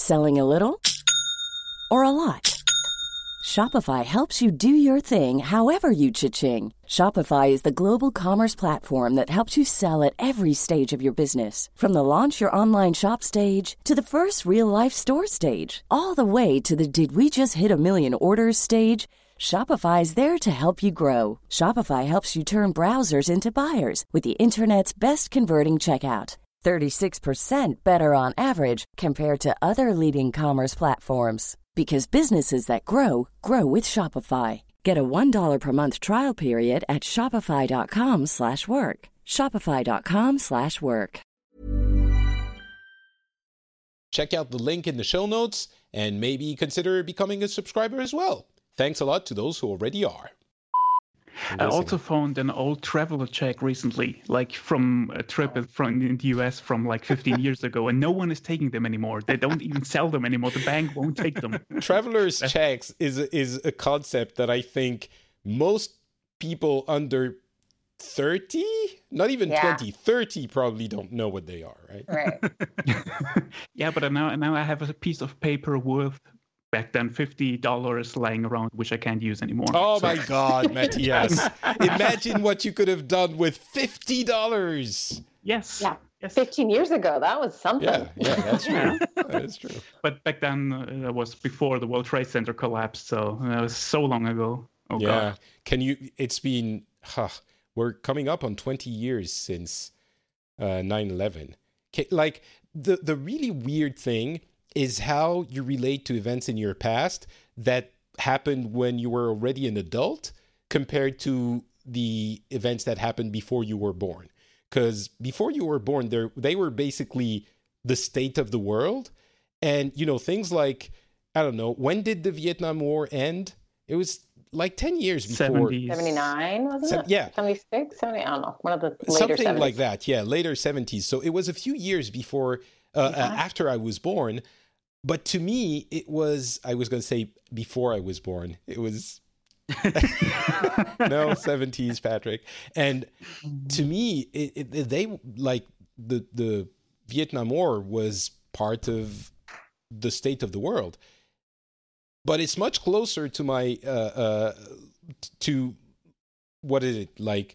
Selling a little or a lot? Shopify helps you do your thing however you cha-ching. Shopify is the global commerce platform that helps you sell at every stage of your business. From the launch your online shop stage to the first real-life store stage, all the way to the did we just hit a million orders stage. Shopify is there to help you grow. Shopify helps you turn browsers into buyers with the internet's best converting checkout. 36% better on average compared to other leading commerce platforms. Because businesses that grow, grow with Shopify. Get a $1 per month trial period at shopify.com/work. Shopify.com/work. Check out the link in the show notes and maybe consider becoming a subscriber as well. Thanks a lot to those who already are. I also found an old traveler check recently, like from a trip from in the US from like 15 years ago, and no one is taking them anymore. They don't even sell them anymore. The bank won't take them. Traveler's checks is a concept that I think most people under 30, not even 20, 30 probably don't know what they are, right? Right. Yeah, but now I have a piece of paper worth back then $50 lying around, which I can't use anymore. Oh my God, Matthias. Imagine what you could have done with $50. Yes. Yeah. Yes. 15 years ago, that was something. Yeah, that's true. That is true. But back then, that was before the World Trade Center collapsed, so that was so long ago. Oh, yeah. God. It's been, we're coming up on 20 years since 9/11. Like, the really weird thing is how you relate to events in your past that happened when you were already an adult compared to the events that happened before you were born. Because before you were born, they were basically the state of the world. And, things like, I don't know, when did the Vietnam War end? It was like 10 years before. 79, wasn't it? Yeah. 76, 70, I don't know. One of the later Something 70s. like that, yeah, later 70s. So it was a few years before, after I was born. But to me, it was, I was going to say before I was born. It was, no, 70s, Patrick. And to me, they like the Vietnam War was part of the state of the world. But it's much closer to my, to, what is it, like,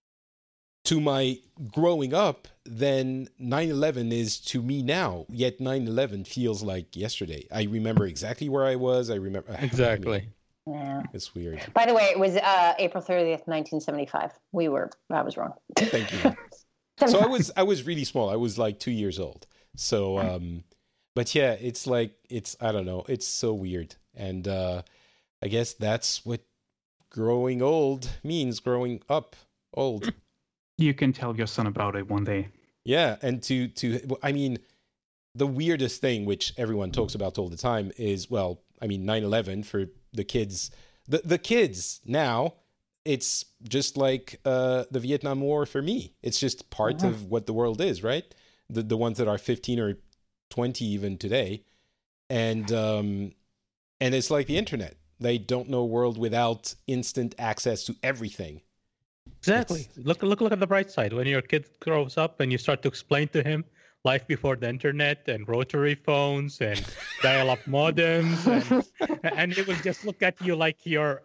to my growing up than 9/11 is to me now. Yet 9/11 feels like yesterday. I remember exactly where I was. I remember exactly. Yeah. It's weird. By the way, it was April 30th, 1975. I was wrong. Thank you. So I was really small. I was like 2 years old. So, but yeah, it's like, I don't know. It's so weird. And I guess that's what growing old means, growing up old. You can tell your son about it one day. Yeah, and I mean, the weirdest thing, which everyone talks about all the time, is, 9/11 for the kids. The kids now, it's just like the Vietnam War for me. It's just part of what the world is, right? The ones that are 15 or 20 even today. And it's like the internet. They don't know a world without instant access to everything. Exactly. Look at the bright side. When your kid grows up and you start to explain to him life before the internet and rotary phones and dial-up modems, and he will just look at you like you're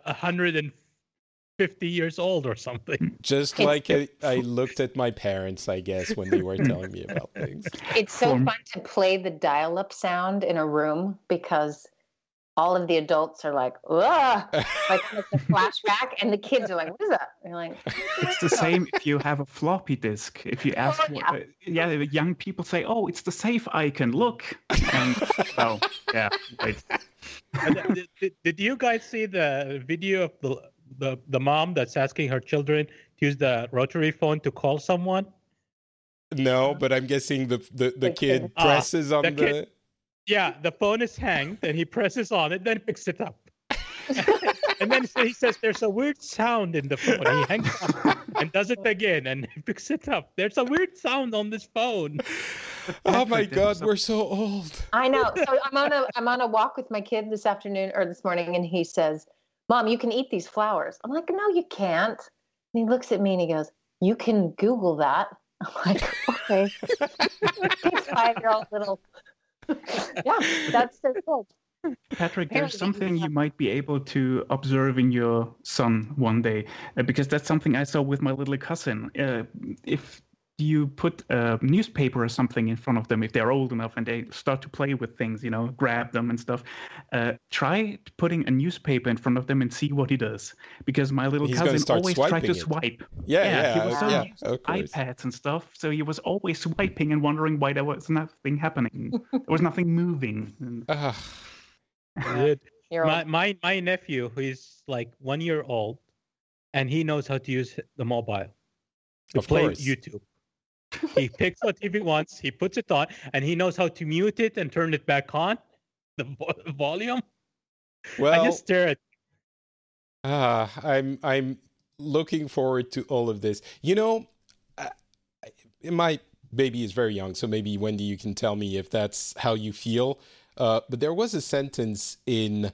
150 years old or something. Just like I looked at my parents, I guess, when they were telling me about things. It's so fun to play the dial-up sound in a room because all of the adults are like, ugh, like it's a flashback, and the kids are like, what is that? And you're like, it's the same if you have a floppy disk. If you ask, the young people say, oh, it's the save icon, look. And, right. Did you guys see the video of the mom that's asking her children to use the rotary phone to call someone? No, but I'm guessing the kid presses on the... Yeah, the phone is hanged, and he presses on it, then picks it up. And then he says, there's a weird sound in the phone. He hangs up and does it again, and he picks it up. There's a weird sound on this phone. Oh my God, we're so old. I know. So I'm on a walk with my kid this morning, and he says, Mom, you can eat these flowers. I'm like, no, you can't. And he looks at me and he goes, you can Google that. I'm like, okay. 5-year-old little Yeah, that's so cool. Patrick, there's something you might be able to observe in your son one day, because that's something I saw with my little cousin. If you put a newspaper or something in front of them, if they're old enough and they start to play with things, grab them and stuff, try putting a newspaper in front of them and see what he does. Because my little cousin always tried to swipe. Yeah, he was so used to of course. iPads and stuff, so he was always swiping and wondering why there was nothing happening. There was nothing moving. My nephew, who is like 1 year old, and he knows how to use the mobile to play YouTube. He picks what TV wants, he puts it on, and he knows how to mute it and turn it back on, the volume. Well, I just stare at. I'm looking forward to all of this. My baby is very young, so maybe Wendy, you can tell me if that's how you feel. But there was a sentence in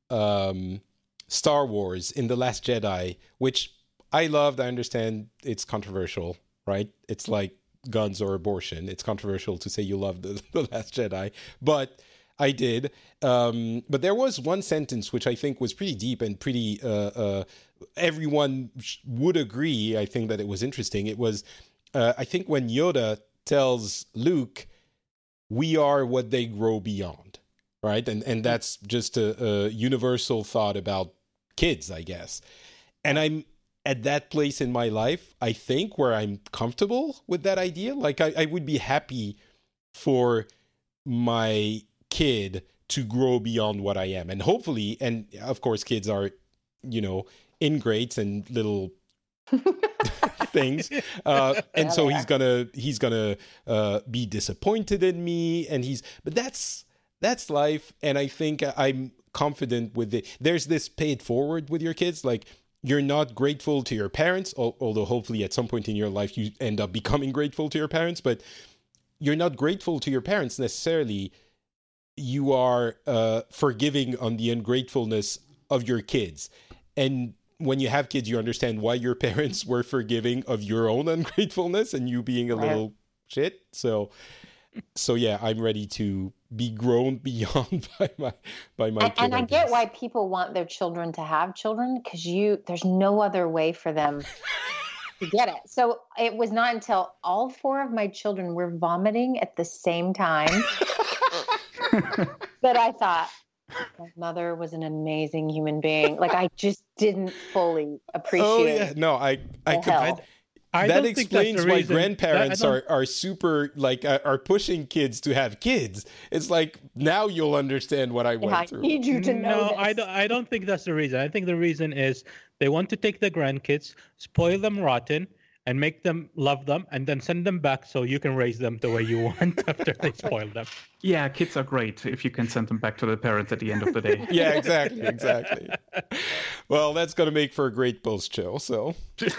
Star Wars, in The Last Jedi, which I loved. I understand it's controversial, right? It's like guns or abortion. It's controversial to say you love the Last Jedi, but I did. But there was one sentence which I think was pretty deep and pretty, everyone would agree, I think, that it was interesting. It was, I think, when Yoda tells Luke, we are what they grow beyond, right? And that's just a universal thought about kids, I guess. And I'm at that place in my life, I think, where I'm comfortable with that idea. Like, I would be happy for my kid to grow beyond what I am. And hopefully, and of course, kids are, ingrates and little things. And so he's gonna be disappointed in me. But that's life. And I think I'm confident with it. There's this pay it forward with your kids. Like, you're not grateful to your parents, although hopefully at some point in your life you end up becoming grateful to your parents, but you're not grateful to your parents necessarily. You are forgiving on the ungratefulness of your kids. And when you have kids, you understand why your parents were forgiving of your own ungratefulness and you being a little shit. So yeah, I'm ready to be grown beyond by my kid. And I get why people want their children to have children, because there's no other way for them to get it. So it was not until all 4 of my children were vomiting at the same time that I thought my mother was an amazing human being. Like, I just didn't fully appreciate. Oh yeah, no, I could. That explains why grandparents are super, like, are pushing kids to have kids. It's like, now you'll understand what I went through. I need you to know. No, I don't think that's the reason. I think the reason is they want to take the grandkids, spoil them rotten, and make them love them, and then send them back so you can raise them the way you want after they spoil them. Yeah, kids are great if you can send them back to the parents at the end of the day. Yeah, exactly. Well, that's going to make for a great post show, so...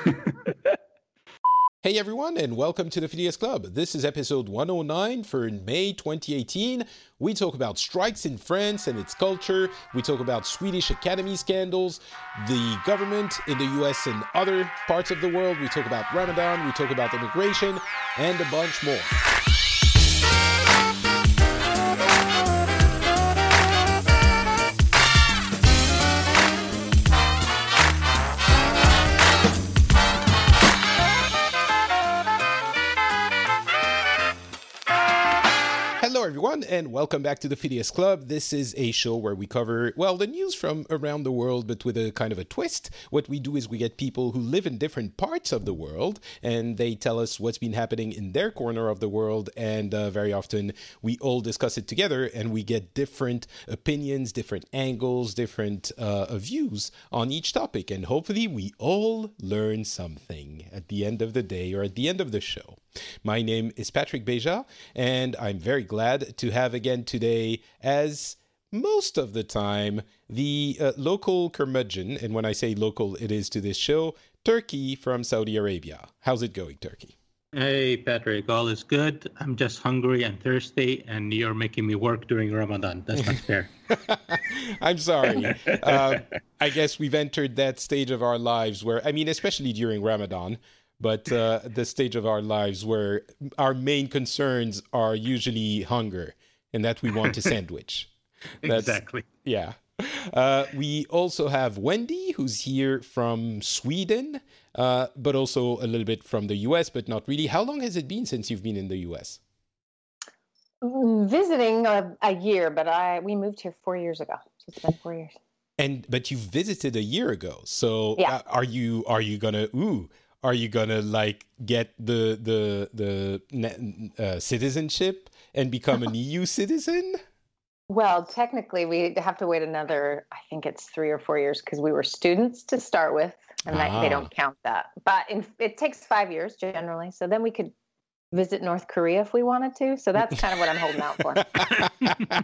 Hey everyone, and welcome to the Phileas Club. This is episode 109 for May 2018. We talk about strikes in France and its culture. We talk about Swedish Academy scandals, the government in the US and other parts of the world. We talk about Ramadan, we talk about immigration, and a bunch more. Hello, everyone, and welcome back to the Phileas Club. This is a show where we cover, the news from around the world, but with a kind of a twist. What we do is we get people who live in different parts of the world, and they tell us what's been happening in their corner of the world, and very often we all discuss it together, and we get different opinions, different angles, different views on each topic, and hopefully we all learn something at the end of the day or at the end of the show. My name is Patrick Beja, and I'm very glad to have again today, as most of the time, the local curmudgeon, and when I say local, it is to this show, Turkey from Saudi Arabia. How's it going, Turkey? Hey, Patrick, all is good. I'm just hungry and thirsty, and you're making me work during Ramadan. That's not fair. I'm sorry. I guess we've entered that stage of our lives where, especially during Ramadan, but the stage of our lives where our main concerns are usually hunger and that we want a sandwich. Exactly. Yeah. We also have Wendy, who's here from Sweden, but also a little bit from the US, but not really. How long has it been since you've been in the US? Visiting a year, but we moved here 4 years ago. So it's been 4 years. But you visited a year ago. So yeah. Are you gonna like get the citizenship and become an EU citizen? Well, technically, we have to wait another, I think it's 3 or 4 years because we were students to start with, and they don't count that. But it takes 5 years generally. So then we could visit North Korea if we wanted to. So that's kind of what I'm holding out for.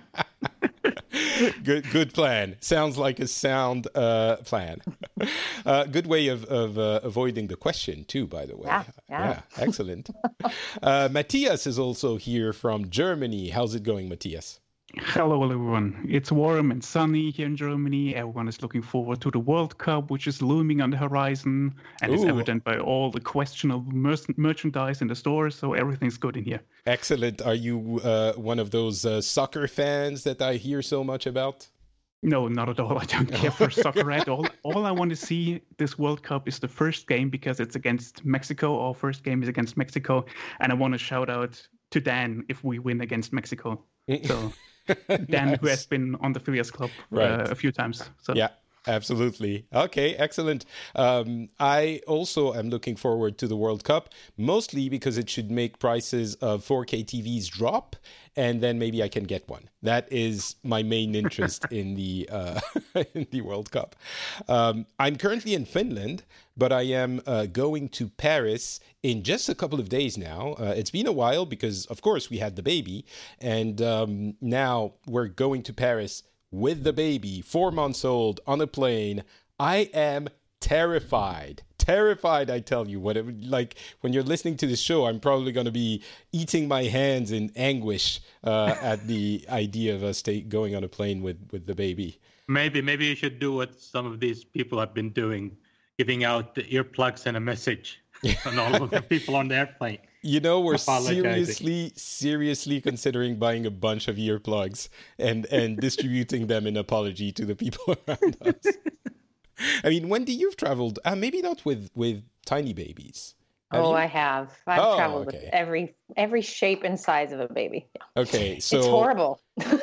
Good plan. Sounds like a sound plan. Good way of avoiding the question too, by the way. Yeah. Excellent. Matthias is also here from Germany. How's it going, Matthias? Hello, everyone. It's warm and sunny here in Germany. Everyone is looking forward to the World Cup, which is looming on the horizon, and it's evident by all the questionable merchandise in the stores, so everything's good in here. Excellent. Are you one of those soccer fans that I hear so much about? No, not at all. I don't care for soccer at all. All I want to see this World Cup is the first game because it's against Mexico. Our first game is against Mexico, and I want to shout out to Dan if we win against Mexico. So... Dan, nice. Who has been on the Phileas Club a few times. So. Yeah, absolutely. Okay, excellent. I also am looking forward to the World Cup, mostly because it should make prices of 4K TVs drop, and then maybe I can get one. That is my main interest in the World Cup. I'm currently in Finland, but I am going to Paris in just a couple of days now. It's been a while because, of course, we had the baby, and now we're going to Paris with the baby, 4 months old, on a plane. I am terrified, I tell you. When you're listening to this show, I'm probably going to be eating my hands in anguish at the idea of us going on a plane with the baby. Maybe you should do what some of these people have been doing, giving out the earplugs and a message on all of the people on the airplane. You know, we're seriously considering buying a bunch of earplugs and distributing them in apology to the people around us. I mean, Wendy, you've traveled, maybe not with tiny babies. I have. I've traveled with every shape and size of a baby. Yeah. Okay, so... It's horrible.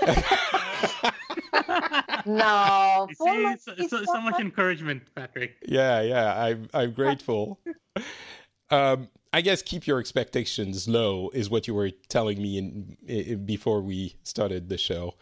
No. So much encouragement, Patrick. Yeah, I'm grateful. I guess keep your expectations low is what you were telling me before we started the show.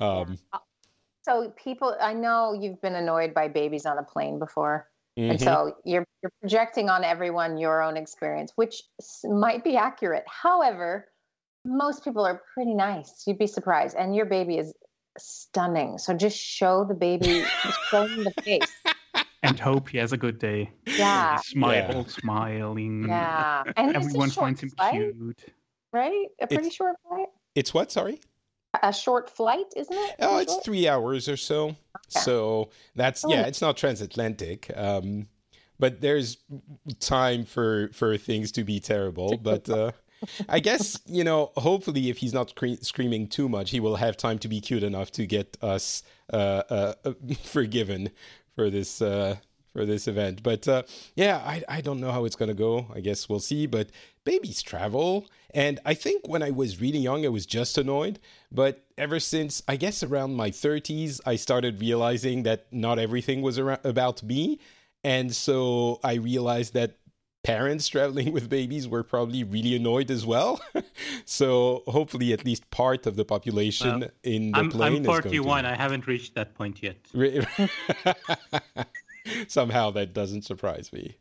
So people, I know you've been annoyed by babies on a plane before. Mm-hmm. And so you're projecting on everyone your own experience, which might be accurate. However, most people are pretty nice. You'd be surprised. And your baby is stunning. So just show the baby, just show him the face. And hope he has a good day. Yeah. Smiling. Yeah. And everyone finds him cute. Right? A pretty short flight? It's what? Sorry? A short flight, isn't it? Oh, it's 3 hours or so. Okay. So that's, it's not transatlantic. But there's time for things to be terrible. But I guess, hopefully if he's not screaming too much, he will have time to be cute enough to get us forgiven for this event. But I don't know how it's going to go. I guess we'll see. But babies travel. And I think when I was really young, I was just annoyed. But ever since, I guess around my 30s, I started realizing that not everything was about me. And so I realized that parents traveling with babies were probably really annoyed as well. So hopefully at least part of the population in the plane I'm 41. I haven't reached that point yet. Somehow that doesn't surprise me.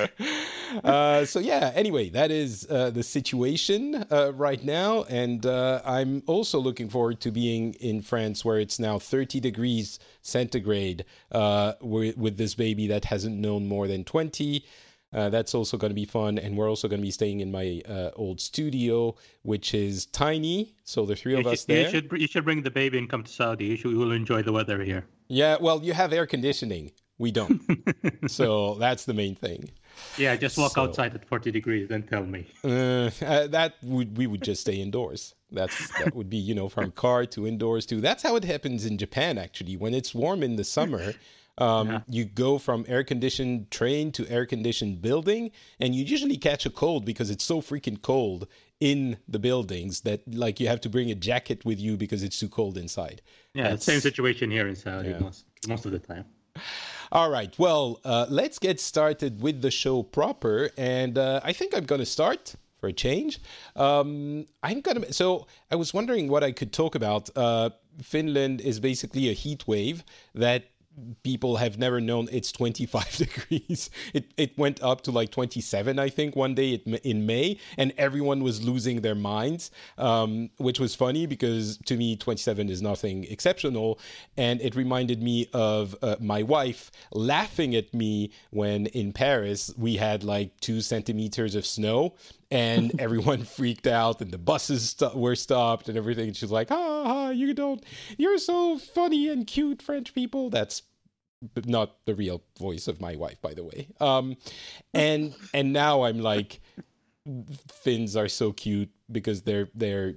Anyway, that is the situation right now. And I'm also looking forward to being in France where it's now 30 degrees centigrade with this baby that hasn't known more than 20. That's also going to be fun. And we're also going to be staying in my old studio, which is tiny. So the three of us there. You should bring the baby and come to Saudi. You will enjoy the weather here. Yeah, well, you have air conditioning. We don't. So that's the main thing. Yeah, just walk outside at 40 degrees, then tell me. We would just stay indoors. That would be, from car to indoors to. That's how it happens in Japan, actually. When it's warm in the summer, you go from air-conditioned train to air-conditioned building, and you usually catch a cold because it's so freaking cold in the buildings that, like, you have to bring a jacket with you because it's too cold inside. Yeah, same situation here in Saudi most of the time. All right. Well, let's get started with the show proper. And I think I'm going to start for a change. So I was wondering what I could talk about. Finland is basically a heat wave that people have never known. It's 25 degrees. It went up to like 27, I think, one day in May, and everyone was losing their minds, which was funny because to me, 27 is nothing exceptional. And it reminded me of my wife laughing at me when in Paris we had like 2 centimeters of snow. And everyone freaked out, and the buses were stopped and everything. And she's like, you're so funny and cute, French people. That's not the real voice of my wife, by the way. And now I'm like, Finns are so cute because they're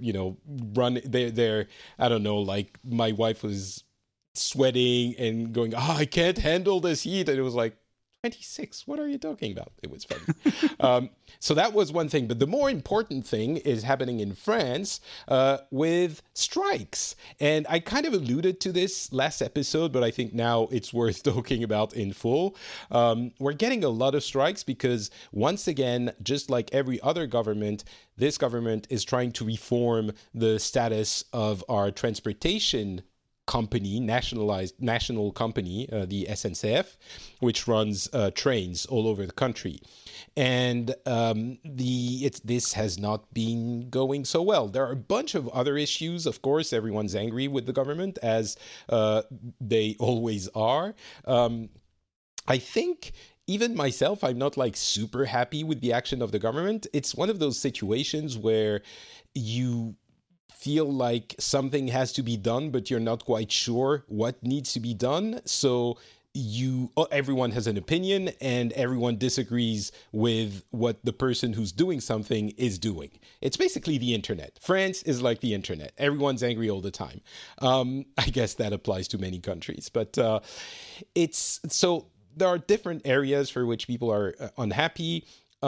I don't know, like my wife was sweating and going, I can't handle this heat. And it was like, 26, what are you talking about? It was funny. So that was one thing. But the more important thing is happening in France with strikes. And I kind of alluded to this last episode, but I think now it's worth talking about in full. We're getting a lot of strikes because, once again, just like every other government, this government is trying to reform the status of our transportation company, national company, the SNCF, which runs trains all over the country. And this has not been going so well. There are a bunch of other issues. Of course, everyone's angry with the government, as they always are. I think even myself, I'm not like super happy with the action of the government. It's one of those situations where you feel like something has to be done, but you're not quite sure what needs to be done. So everyone has an opinion and everyone disagrees with what the person who's doing something is doing. It's basically the internet. France is like the internet. Everyone's angry all the time. I guess that applies to many countries, but there are different areas for which people are unhappy.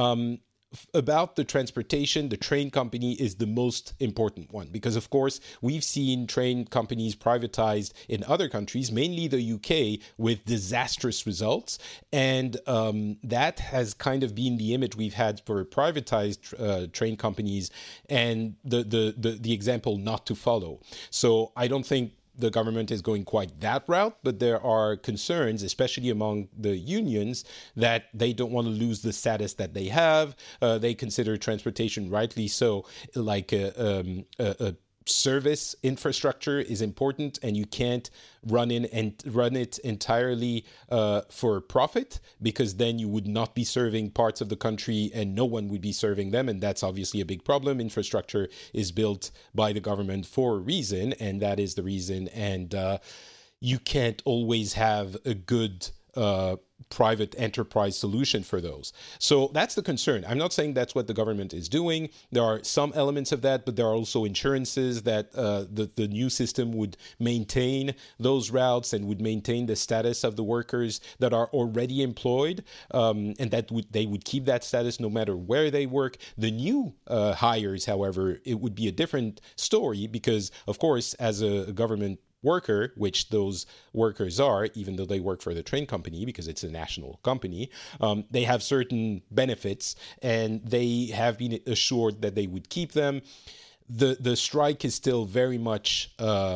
About the transportation, the train company is the most important one because, of course, we've seen train companies privatized in other countries, mainly the UK, with disastrous results. And that has kind of been the image we've had for privatized train companies and the example not to follow. So I don't think the government is going quite that route, but there are concerns, especially among the unions, that they don't want to lose the status that they have. They consider transportation, rightly so, like a service infrastructure is important, and you can't run it entirely for profit, because then you would not be serving parts of the country and no one would be serving them, and that's obviously a big problem. Infrastructure is built by the government for a reason, and that is the reason, and you can't always have a good private enterprise solution for those. So that's the concern. I'm not saying that's what the government is doing. There are some elements of that, but there are also insurances that the new system would maintain those routes and would maintain the status of the workers that are already employed, and that they would keep that status no matter where they work. The new hires, however, it would be a different story because, of course, as a government worker, which those workers are, even though they work for the train company because it's a national company, they have certain benefits and they have been assured that they would keep them. The strike is still very much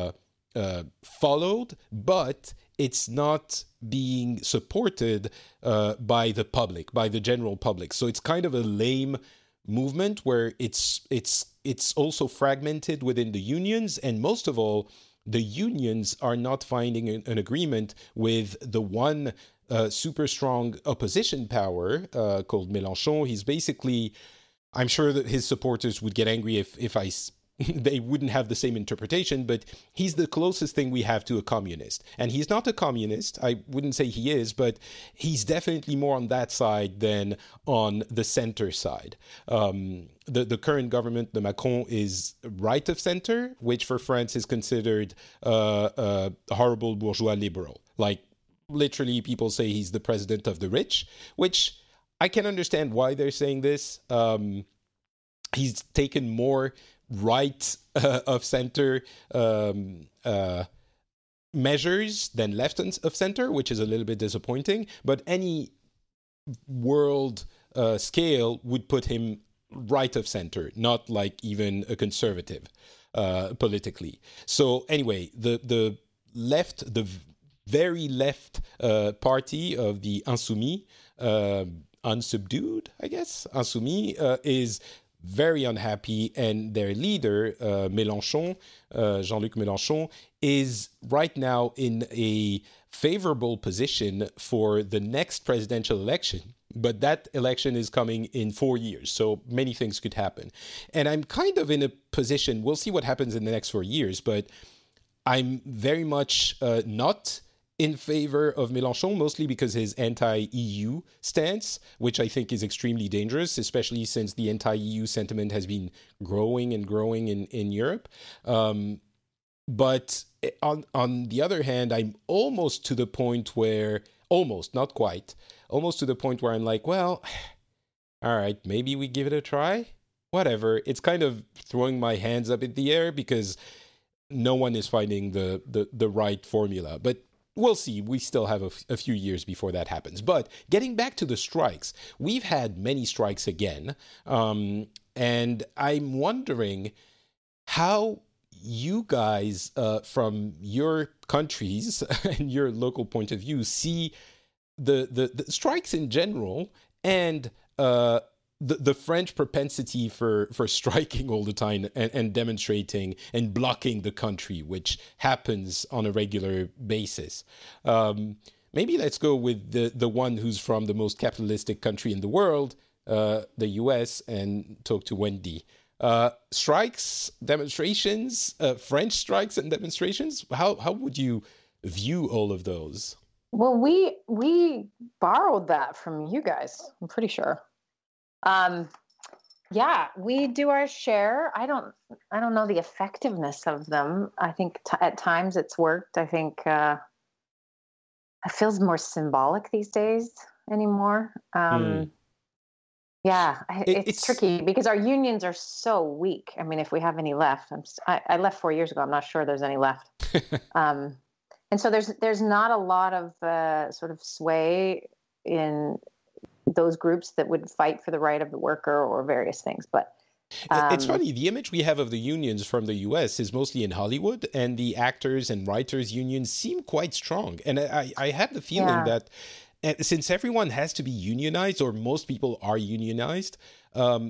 followed, but it's not being supported by the public, by the general public. So it's kind of a lame movement where it's also fragmented within the unions, and most of all, the unions are not finding an agreement with the one super strong opposition power called Mélenchon. He's basically, I'm sure that his supporters would get angry if I they wouldn't have the same interpretation, but he's the closest thing we have to a communist. And he's not a communist. I wouldn't say he is, but he's definitely more on that side than on the center side. The current government, the Macron, is right of center, which for France is considered a horrible bourgeois liberal. Like, literally, people say he's the president of the rich, which I can understand why they're saying this. He's taken more right of center measures than left of center, which is a little bit disappointing. But any world scale would put him right of center, not like even a conservative politically. So anyway, the left, the very left party of the Insoumis, unsubdued, I guess, Insoumis, is very unhappy, and their leader, Mélenchon, Jean-Luc Mélenchon, is right now in a favorable position for the next presidential election. But that election is coming in 4 years, so many things could happen. And I'm kind of in a position, we'll see what happens in the next 4 years, but I'm very much not in favor of Mélenchon, mostly because his anti-EU stance, which I think is extremely dangerous, especially since the anti-EU sentiment has been growing and growing in Europe. But on the other hand, I'm almost to the point where, almost, not quite, almost to the point where I'm like, well, all right, maybe we give it a try. Whatever. It's kind of throwing my hands up in the air because no one is finding the right formula. But we'll see. We still have a few years before that happens. But getting back to the strikes, we've had many strikes again. And I'm wondering how you guys, from your countries and your local point of view, see the strikes in general and the French propensity for striking all the time and demonstrating and blocking the country, which happens on a regular basis. Maybe let's go with the one who's from the most capitalistic country in the world, the US, and talk to Wendy. Strikes, demonstrations, French strikes and demonstrations. How would you view all of those? Well, we borrowed that from you guys, I'm pretty sure. Yeah, we do our share. I don't know the effectiveness of them. I think at times it's worked. I think it feels more symbolic these days anymore. Yeah, it's tricky because our unions are so weak. I mean, if we have any left, I left 4 years ago. I'm not sure there's any left. And so there's not a lot of sort of sway in those groups that would fight for the right of the worker or various things. But it's funny, the image we have of the unions from the US is mostly in Hollywood, and the actors and writers unions seem quite strong. And I had the feeling that since everyone has to be unionized, or most people are unionized, an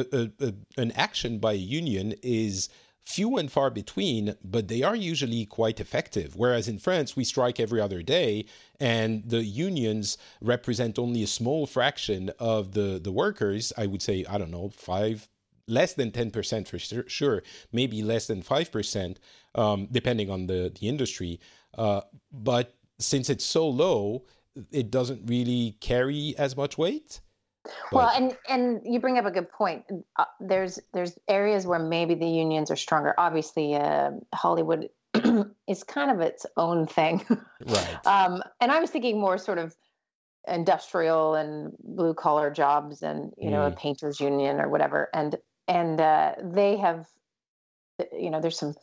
action by a union is few and far between, but they are usually quite effective. Whereas in France, we strike every other day, and the unions represent only a small fraction of the workers. I would say, I don't know, less than 10% for sure, maybe less than 5%, depending on the industry. But since it's so low, it doesn't really carry as much weight. Well, and you bring up a good point. There's areas where maybe the unions are stronger. Obviously, Hollywood is kind of its own thing. Right. And I was thinking more sort of industrial and blue collar jobs, and a painters union or whatever. And they have, there's some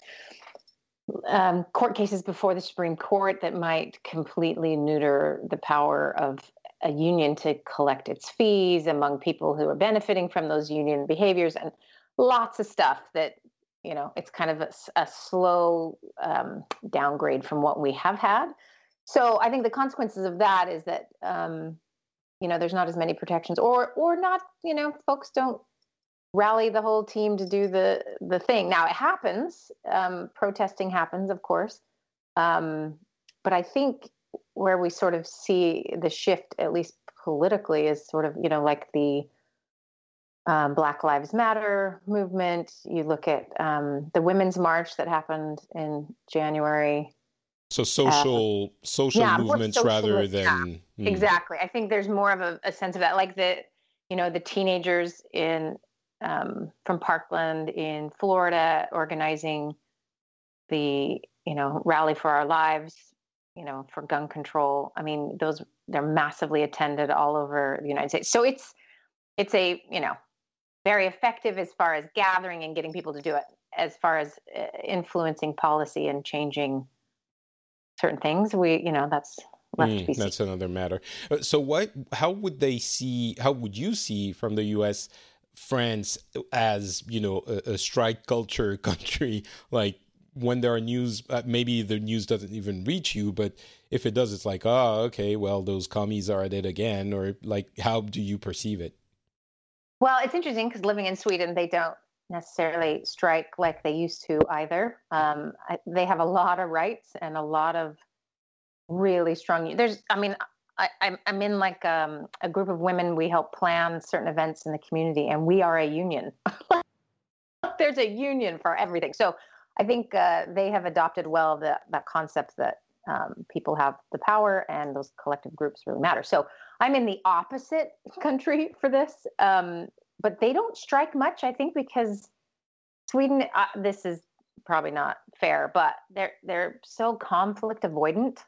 court cases before the Supreme Court that might completely neuter the power of a union to collect its fees among people who are benefiting from those union behaviors, and lots of stuff that, it's kind of a slow downgrade from what we have had. So I think the consequences of that is that, there's not as many protections, or not, folks don't rally the whole team to do the thing. Now it happens, protesting happens, of course. But I think where we sort of see the shift, at least politically, is sort of, like the Black Lives Matter movement. You look at the Women's March that happened in January. So social movements rather than exactly. I think there's more of a sense of that, like the teenagers from Parkland in Florida organizing the Rally for Our Lives, for gun control. I mean, they're massively attended all over the United States. So it's a very effective as far as gathering and getting people to do it, as far as influencing policy and changing certain things. That's left to be seen. That's another matter. So how would you see from the US France as, a strike culture country? Like when there are news, maybe the news doesn't even reach you, but if it does, it's like, oh, okay, well, those commies are at it again, or like, how do you perceive it? Well, it's interesting because living in Sweden, they don't necessarily strike like they used to either. They have a lot of rights and a lot of really strong. I'm in like a group of women. We help plan certain events in the community, and we are a union. There's a union for everything. So I think they have adopted well that concept that people have the power and those collective groups really matter. So I'm in the opposite country for this, but they don't strike much, I think, because Sweden, this is probably not fair, but they're so conflict avoidant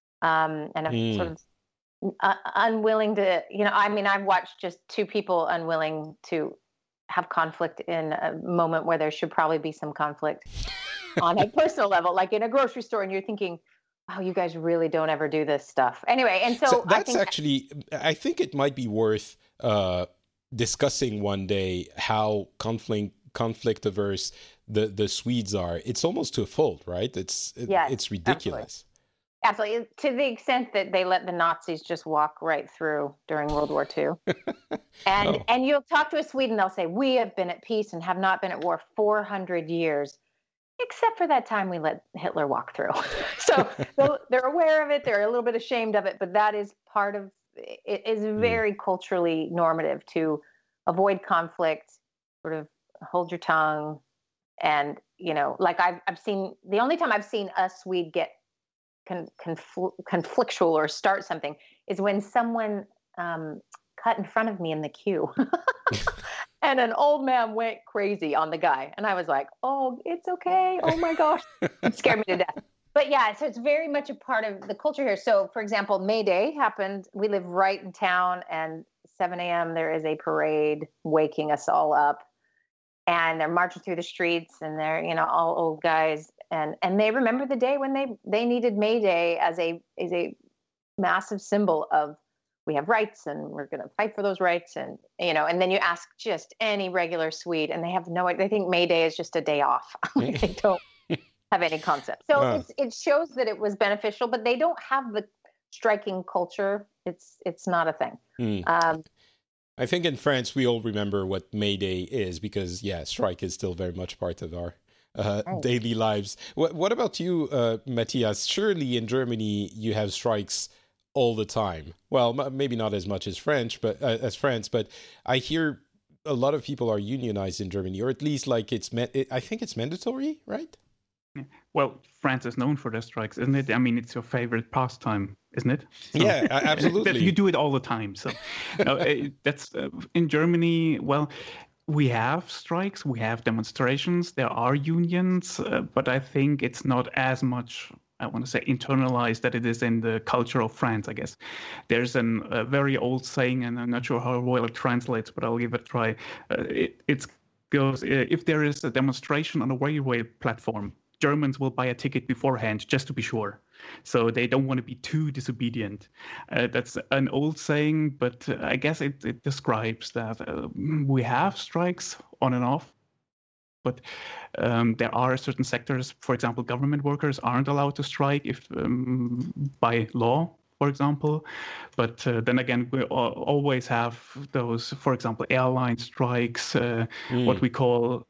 and sort of unwilling to, I've watched just two people unwilling to have conflict in a moment where there should probably be some conflict on a personal level, like in a grocery store, and you're thinking, oh, you guys really don't ever do this stuff. Anyway, and so that's I think it might be worth discussing one day how conflict averse the Swedes are. It's almost to a fault, right? It's ridiculous. Absolutely. To the extent that they let the Nazis just walk right through during World War II. And you'll talk to a Swede and they'll say, we have been at peace and have not been at war 400 years. Except for that time we let Hitler walk through. So they're aware of it. They're a little bit ashamed of it, but that is part of it. Is very culturally normative to avoid conflict, sort of hold your tongue. And, like I've seen, the only time I've seen a Swede get conflictual or start something is when someone cut in front of me in the queue. And an old man went crazy on the guy. And I was like, oh, it's okay. Oh, my gosh. It scared me to death. But yeah, so it's very much a part of the culture here. So, for example, May Day happened. We live right in town. And 7 a.m., there is a parade waking us all up. And they're marching through the streets. And they're, all old guys. And they remember the day when they needed May Day as a massive symbol of, we have rights and we're going to fight for those rights. And, and then you ask just any regular Swede and they have they think May Day is just a day off. They don't have any concept. So it shows that it was beneficial, but they don't have the striking culture. It's not a thing. I think in France, we all remember what May Day is because, strike is still very much part of our daily lives. What about you, Matthias? Surely in Germany, you have strikes all the time. Well, maybe not as much as France, but I hear a lot of people are unionized in Germany, or at least like I think it's mandatory, right? Well, France is known for their strikes, isn't it? I mean, it's your favorite pastime, isn't it? So, yeah, absolutely. You do it all the time. So that's in Germany. Well, we have strikes, we have demonstrations, there are unions, but I think it's not as much, I want to say, internalized that it is in the culture of France, I guess. There's a very old saying, and I'm not sure how well it translates, but I'll give it a try. It goes, if there is a demonstration on a railway platform, Germans will buy a ticket beforehand just to be sure. So they don't want to be too disobedient. That's an old saying, but I guess it describes that we have strikes on and off. But there are certain sectors, for example, government workers aren't allowed to strike if by law, for example. But then again, we always have those, for example, airline strikes, what we call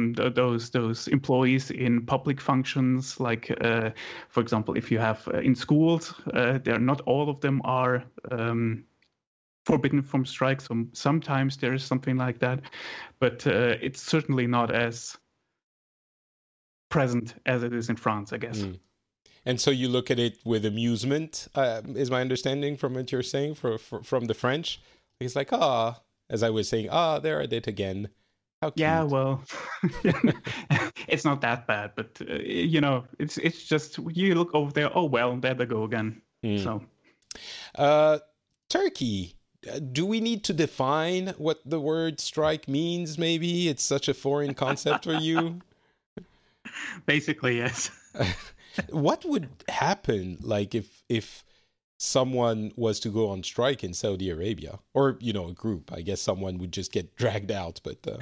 those employees in public functions. Like, for example, if you have in schools, not all of them are forbidden from strikes. So sometimes there is something like that, but it's certainly not as present as it is in France, I guess. And so you look at it with amusement, is my understanding from what you're saying, from the French. It's like, as I was saying, there I did again. How cute. Yeah, well, it's not that bad, but it's just you look over there. Oh well, there they go again. So, Turkey. Do we need to define what the word strike means? Maybe it's such a foreign concept for you. Basically, yes. What would happen, like if someone was to go on strike in Saudi Arabia, or a group? I guess someone would just get dragged out. But to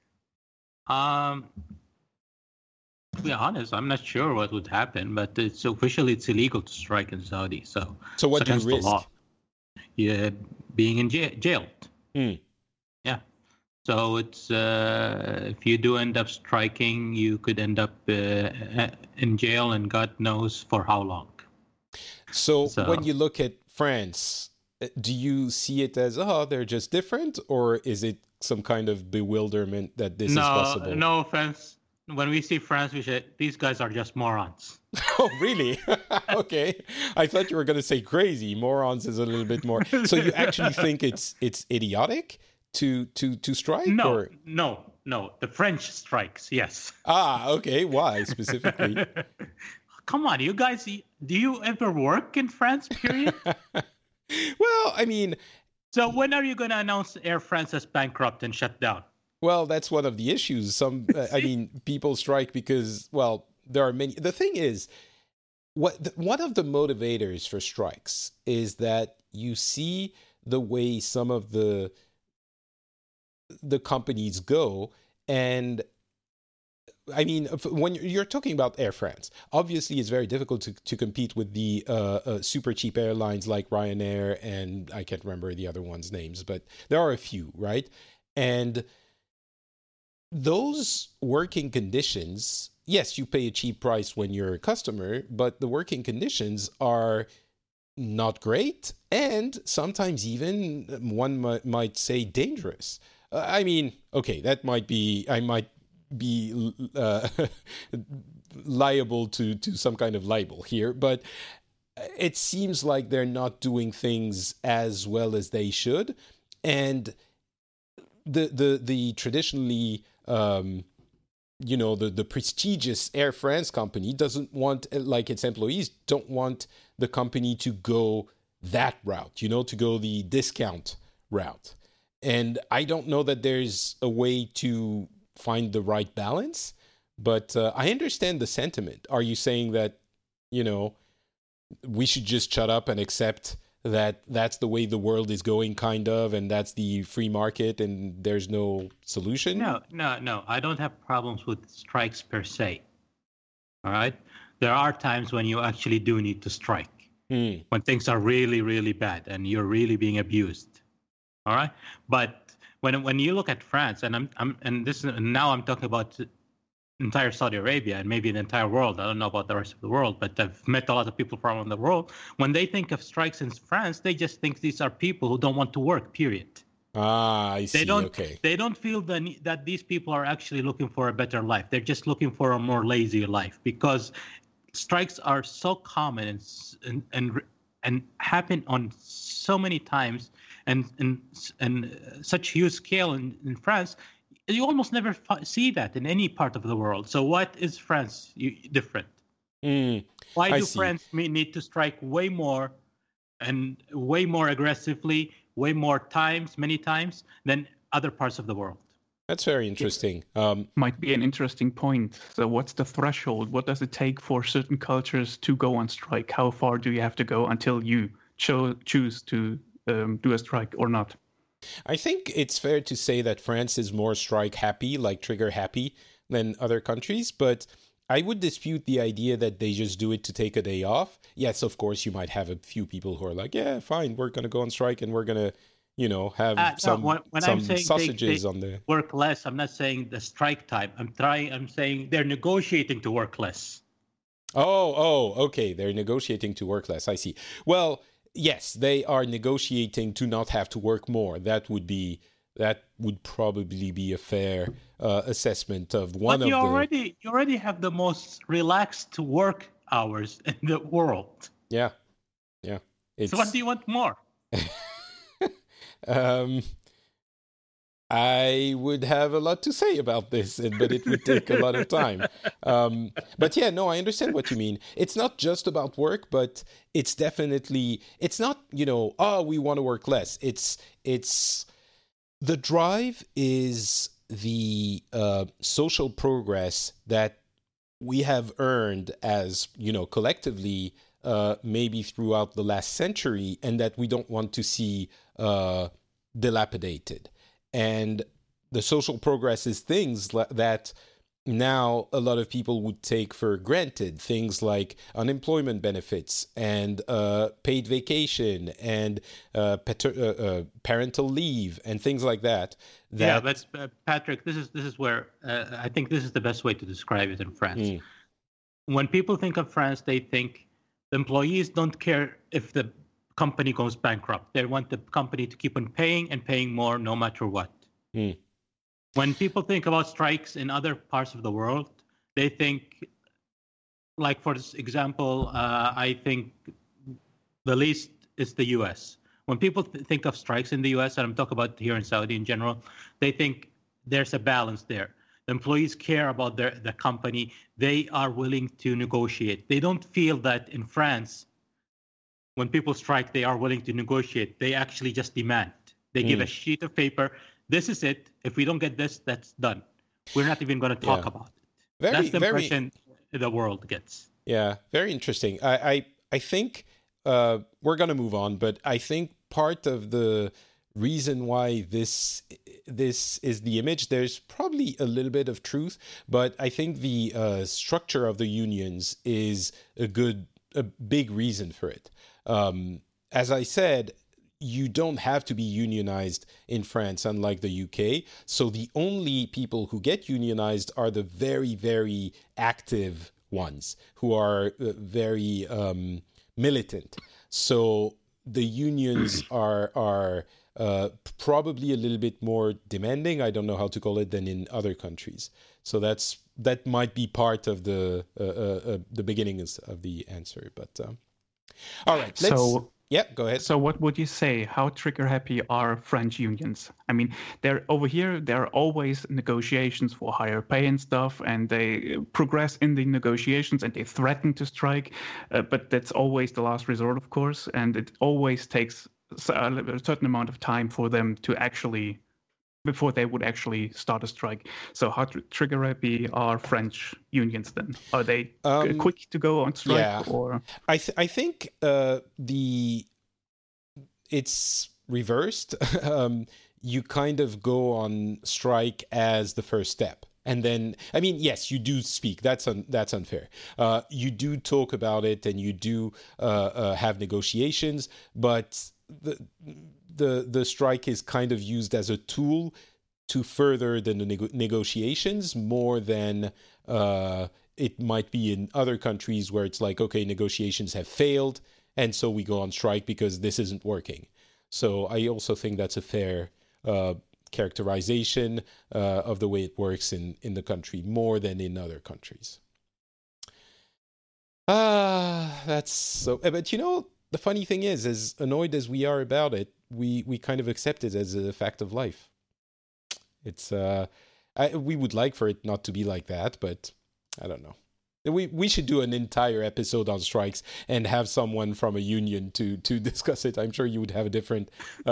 be honest, I'm not sure what would happen. But it's illegal to strike in Saudi. So what do you risk? The law. Yeah, being in jailed. Yeah. So it's if you do end up striking, you could end up in jail, and God knows for how long. So when you look at France, do you see it as they're just different, or is it some kind of bewilderment that this is possible? No offense. When we see France, we say these guys are just morons. Oh, really? Okay. I thought you were going to say crazy. Morons is a little bit more. So you actually think it's idiotic to strike? No. The French strikes, yes. Okay. Why specifically? Come on, you guys. Do you ever work in France, period? Well, I mean... So when are you going to announce Air France as bankrupt and shut down? Well, that's one of the issues. People strike because, there are many. The thing is, one of the motivators for strikes is that you see the way some of the companies go. And I mean, when you're talking about Air France, obviously it's very difficult to compete with the super cheap airlines like Ryanair, and I can't remember the other ones' names, but there are a few, right? And those working conditions, yes, you pay a cheap price when you're a customer, but the working conditions are not great, and sometimes even one might say dangerous. I mean, okay, I might be liable to some kind of libel here, but it seems like they're not doing things as well as they should, and the traditionally the prestigious Air France company doesn't want, like its employees don't want the company to go that route, to go the discount route. And I don't know that there's a way to find the right balance, but I understand the sentiment. Are you saying that, we should just shut up and accept that that's the way the world is going, kind of, and that's the free market and there's no solution? No. I don't have problems with strikes per se. All right? There are times when you actually do need to strike. When things are really, really bad and you're really being abused. All right? But when you look at France, and now I'm talking about entire Saudi Arabia and maybe the entire world. I don't know about the rest of the world, but I've met a lot of people from around the world. When they think of strikes in France, they just think these are people who don't want to work, period. I see. They don't feel that these people are actually looking for a better life. They're just looking for a more lazy life, because strikes are so common and happen on so many times and such huge scale in France. You almost never see that in any part of the world. So what is France different? Why do France need to strike way more and way more aggressively, way more times, many times, than other parts of the world? That's very interesting. Might be an interesting point. So what's the threshold? What does it take for certain cultures to go on strike? How far do you have to go until you choose to do a strike or not? I think it's fair to say that France is more strike happy, like trigger happy, than other countries, but I would dispute the idea that they just do it to take a day off. Yes, of course, you might have a few people who are like, yeah, fine, we're going to go on strike and we're going to, have some sausages on the... work less, I'm not saying the strike time. I'm saying they're negotiating to work less. Oh, okay. They're negotiating to work less. I see. Well, yes, they are negotiating to not have to work more. That would probably be a fair assessment of one but of you already have the most relaxed work hours in the world. Yeah. So what do you want more? I would have a lot to say about this, but it would take a lot of time. But yeah, no, I understand what you mean. It's not just about work, but it's definitely, it's not, we want to work less. It's the drive is the social progress that we have earned as, collectively, maybe throughout the last century, and that we don't want to see dilapidated. And the social progress is things that now a lot of people would take for granted. Things like unemployment benefits and paid vacation and parental leave and things like that. Yeah, but Patrick, this is where I think this is the best way to describe it in France. When people think of France, they think the employees don't care if the company goes bankrupt. They want the company to keep on paying and paying more no matter what. When people think about strikes in other parts of the world, they think, like, for example, I think the least is the US. When people think of strikes in the US, and I'm talking about here in Saudi in general, they think there's a balance there. The employees care about the company. They are willing to negotiate. They don't feel that in France, when people strike, they are willing to negotiate. They actually just demand. They give a sheet of paper. This is it. If we don't get this, that's done. We're not even going to talk about it. That's the impression the world gets. Yeah, very interesting. I think we're going to move on, but I think part of the reason why this is the image, there's probably a little bit of truth, but I think the structure of the unions is a big reason for it. As I said, you don't have to be unionized in France, unlike the UK. So the only people who get unionized are the very, very active ones who are very militant. So the unions are probably a little bit more demanding, I don't know how to call it, than in other countries. So that might be part of the beginnings of the answer. But all right, yeah, go ahead. So what would you say? How trigger happy are French unions? I mean, there are always negotiations for higher pay and stuff, and they progress in the negotiations and they threaten to strike. But that's always the last resort, of course. And it always takes a certain amount of time for them to before they would actually start a strike. So how trigger happy are French unions then? Are they quick to go on strike? Yeah. Or I think it's reversed. You kind of go on strike as the first step. And then, I mean, yes, you do speak. That's unfair. You do talk about it, and you do have negotiations, but the strike is kind of used as a tool to further the negotiations more than it might be in other countries where it's like, okay, negotiations have failed, and so we go on strike because this isn't working. So I also think that's a fair characterization of the way it works in the country more than in other countries. That's so. But the funny thing is, as annoyed as we are about it, we kind of accept it as a fact of life. It's we would like for it not to be like that, but I don't know. We should do an entire episode on strikes and have someone from a union to discuss it. I'm sure you would have a different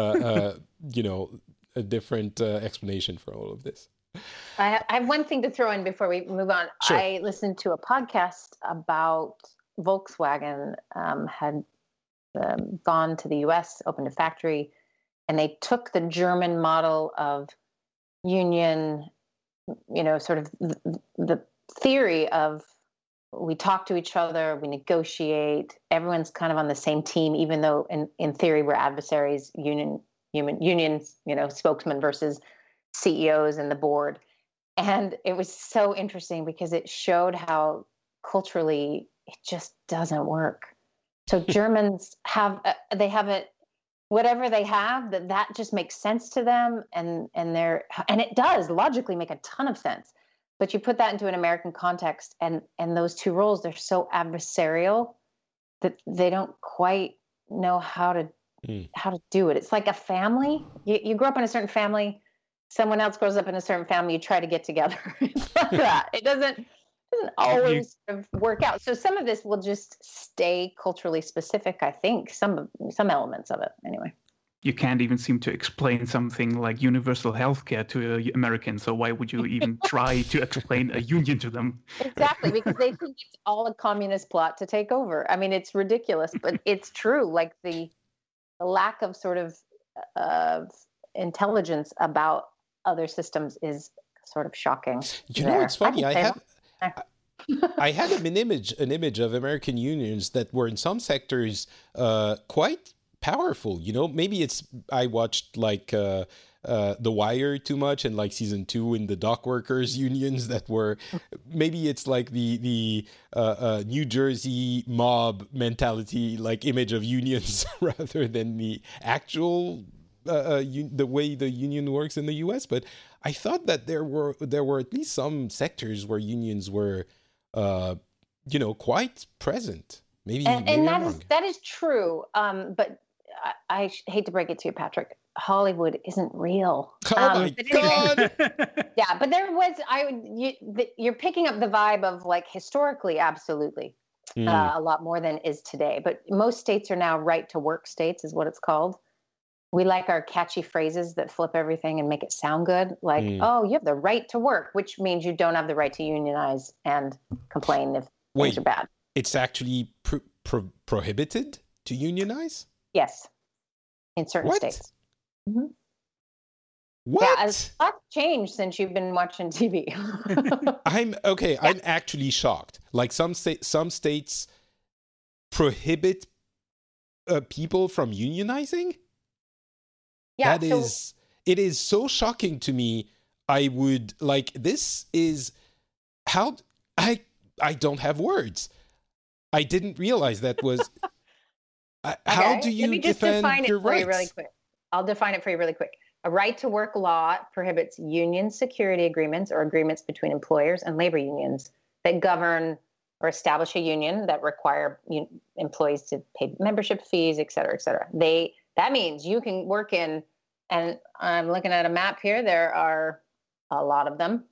explanation for all of this. I have one thing to throw in before we move on. Sure. I listened to a podcast about Volkswagen had gone to the US, opened a factory, and they took the German model of union, sort of the theory of we talk to each other, we negotiate, everyone's kind of on the same team, even though in theory we're adversaries, unions, spokesmen versus CEOs and the board. And it was so interesting because it showed how culturally it just doesn't work. So Germans have whatever they have, that just makes sense to them, and it does logically make a ton of sense. But you put that into an American context, and those two roles, they're so adversarial that they don't quite know how to do it. It's like a family. You grow up in a certain family, someone else grows up in a certain family, you try to get together. It's like that. It doesn't always sort of work out. So some of this will just stay culturally specific, I think, some elements of it anyway. You can't even seem to explain something like universal healthcare to Americans. So why would you even try to explain a union to them? Exactly, because they think it's all a communist plot to take over. I mean, it's ridiculous, but it's true. Like the lack of sort of intelligence about other systems is sort of shocking. You know, it's funny. I had an image of American unions that were in some sectors quite powerful. You know, maybe I watched like The Wire too much, and like season 2 in the dock workers unions that were, maybe it's like the New Jersey mob mentality, like image of unions rather than the actual the way the union works in the US. But I thought that there were at least some sectors where unions were quite present. Maybe that is true. But I hate to break it to you, Patrick. Hollywood isn't real. Oh my God! Yeah, but you're picking up the vibe of like historically, absolutely, a lot more than is today. But most states are now right to work states, is what it's called. We like our catchy phrases that flip everything and make it sound good. Like, oh, you have the right to work, which means you don't have the right to unionize and complain if things are bad. It's actually prohibited to unionize? Yes, in certain states. Mm-hmm. What? Yeah, a lot's changed since you've been watching TV. I'm actually shocked. Like some states prohibit people from unionizing? Yeah, it is so shocking to me. I would like, this is how I don't have words. I didn't realize that was. How do you defend your rights? Really quick. I'll define it for you really quick. A right to work law prohibits union security agreements or agreements between employers and labor unions that govern or establish a union that require employees to pay membership fees, et cetera, et cetera. That means you can work in, and I'm looking at a map here, there are a lot of them.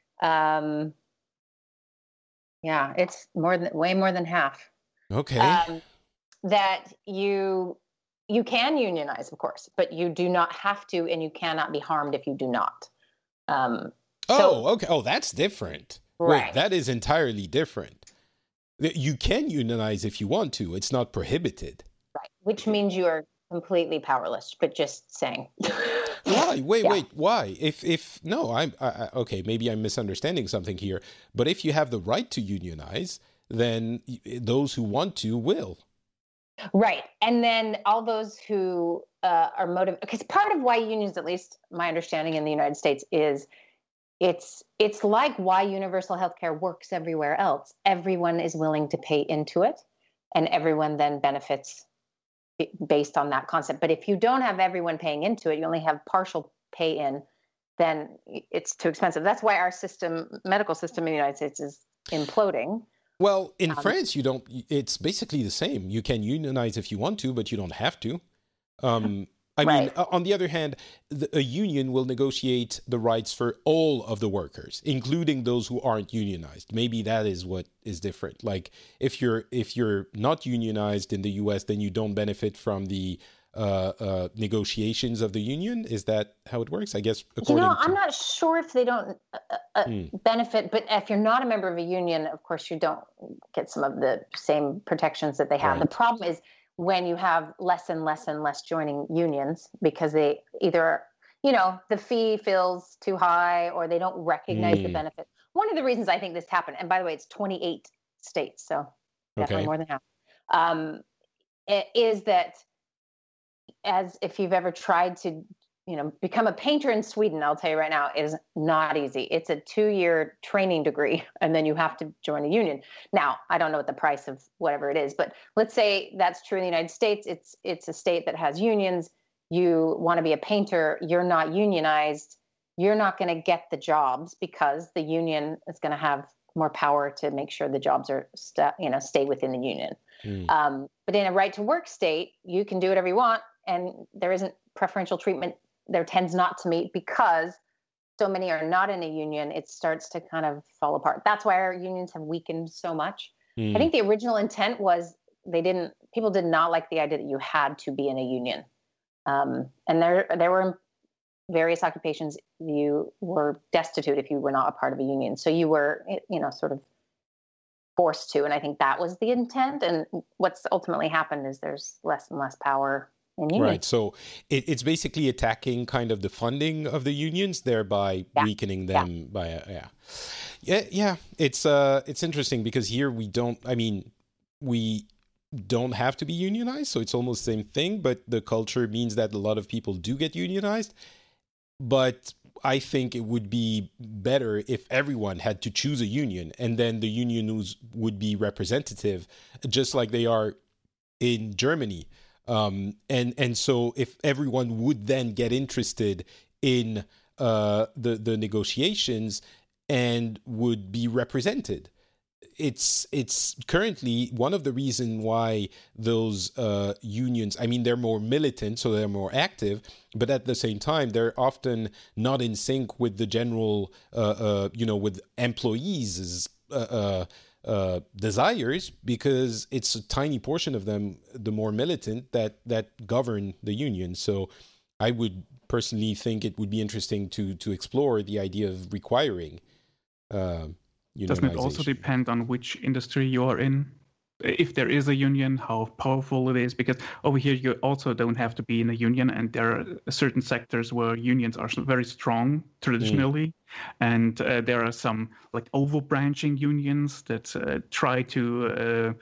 Yeah, it's way more than half. Okay. That you can unionize, of course, but you do not have to, and you cannot be harmed if you do not. Okay. Oh, that's different. Right. Wait, that is entirely different. You can unionize if you want to. It's not prohibited. Right. Which means you are completely powerless, but just saying. Why? Wait. Why? Okay, maybe I'm misunderstanding something here. But if you have the right to unionize, then those who want to will. Right. And then all those who are motivated, because part of why unions, at least my understanding in the United States, is it's like why universal healthcare works everywhere else. Everyone is willing to pay into it, and everyone then benefits based on that concept. But if you don't have everyone paying into it, you only have partial pay in, then it's too expensive. That's why our medical system in the United States is imploding. Well, in France, it's basically the same. You can unionize if you want to, but you don't have to. I mean, on the other hand, a union will negotiate the rights for all of the workers, including those who aren't unionized. Maybe that is what is different. Like if you're not unionized in the US, then you don't benefit from the negotiations of the union. Is that how it works? I guess. I'm not sure if they don't benefit, but if you're not a member of a union, of course you don't get some of the same protections that they have. Right. The problem is when you have less and less and less joining unions because they either, the fee feels too high or they don't recognize the benefit. One of the reasons I think this happened, and by the way, it's 28 states, so definitely more than half, is that as if you've ever tried to, become a painter in Sweden, I'll tell you right now, is not easy. It's a 2-year training degree, and then you have to join a union. Now, I don't know what the price of whatever it is, but let's say that's true in the United States. It's a state that has unions. You want to be a painter, you're not unionized, you're not going to get the jobs because the union is going to have more power to make sure the jobs are stay within the union. But in a right to work state, you can do whatever you want, and there isn't preferential treatment. There tends not to meet because so many are not in a union. It starts to kind of fall apart. That's why our unions have weakened so much. I think the original intent was people did not like the idea that you had to be in a union. And there were various occupations you were destitute if you were not a part of a union. So you were, sort of forced to. And I think that was the intent. And what's ultimately happened is there's less and less power in unions. Right. So it's basically attacking kind of the funding of the unions, thereby weakening them Yeah. It's interesting because here we don't have to be unionized. So it's almost the same thing, but the culture means that a lot of people do get unionized. But I think it would be better if everyone had to choose a union, and then the unions would be representative, just like they are in Germany. And so if everyone would then get interested in the negotiations and would be represented. It's currently one of the reasons why those unions, they're more militant, so they're more active, but at the same time, they're often not in sync with the general, with employees' desires, because it's a tiny portion of them, the more militant, that govern the union. So I would personally think it would be interesting to explore the idea of requiring Doesn't it also depend on which industry you are in? If there is a union, how powerful it is? Because over here, you also don't have to be in a union. And there are certain sectors where unions are very strong traditionally. And there are some like overbranching unions that try to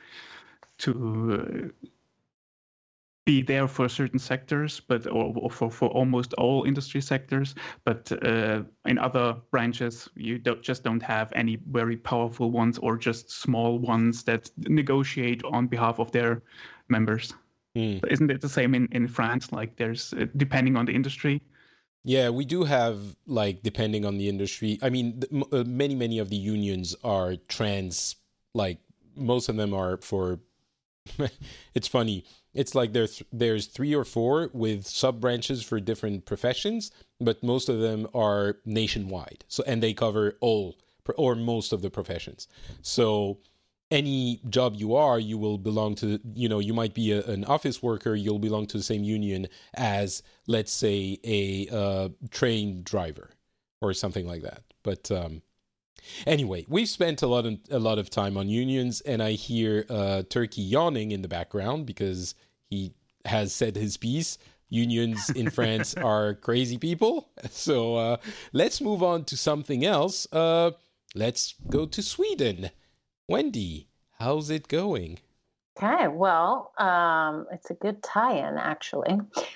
be there for certain sectors, but or for almost all industry sectors. But in other branches, you don't have any very powerful ones, or just small ones that negotiate on behalf of their members. Isn't it the same in France? Like there's depending on the industry. Yeah, we do have, like, depending on the industry. Many of the unions are trans. Like most of them are for. It's funny. It's like there's 3 or 4 with sub branches for different professions, but most of them are nationwide. So, and they cover all or most of the professions. So any job you will belong to, you might be an office worker, you'll belong to the same union as, let's say, a train driver or something like that. But anyway, we've spent a lot of time on unions, and I hear Turkey yawning in the background because he has said his piece. Unions in France are crazy people. So let's move on to something else. Let's go to Sweden. Wendy, how's it going? Okay, well, it's a good tie-in, actually.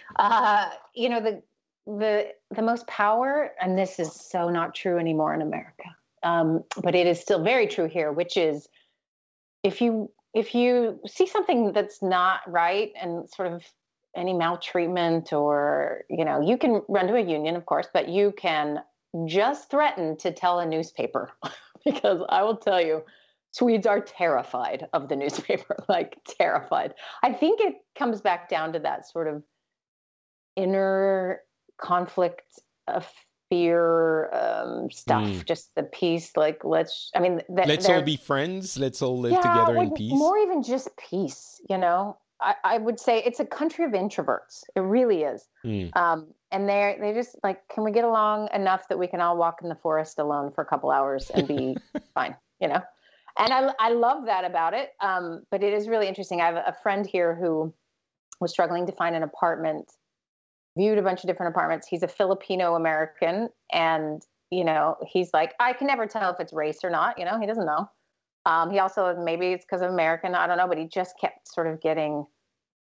The most power, and this is so not true anymore in America, but it is still very true here, which is if you see something that's not right and sort of any maltreatment, or, you can run to a union, of course, but you can just threaten to tell a newspaper because I will tell you, Swedes are terrified of the newspaper, like terrified. I think it comes back down to that sort of inner conflict of fear stuff, just the peace. Like, let's all be friends. Let's all live together in peace. More even just peace, I would say it's a country of introverts. It really is. And they just like, can we get along enough that we can all walk in the forest alone for a couple hours and be fine, And I love that about it. But it is really interesting. I have a friend here who was struggling to find an apartment, viewed a bunch of different apartments. He's a Filipino American, and, he's like, I can never tell if it's race or not. He doesn't know. He also, maybe it's because of American, I don't know, but he just kept sort of getting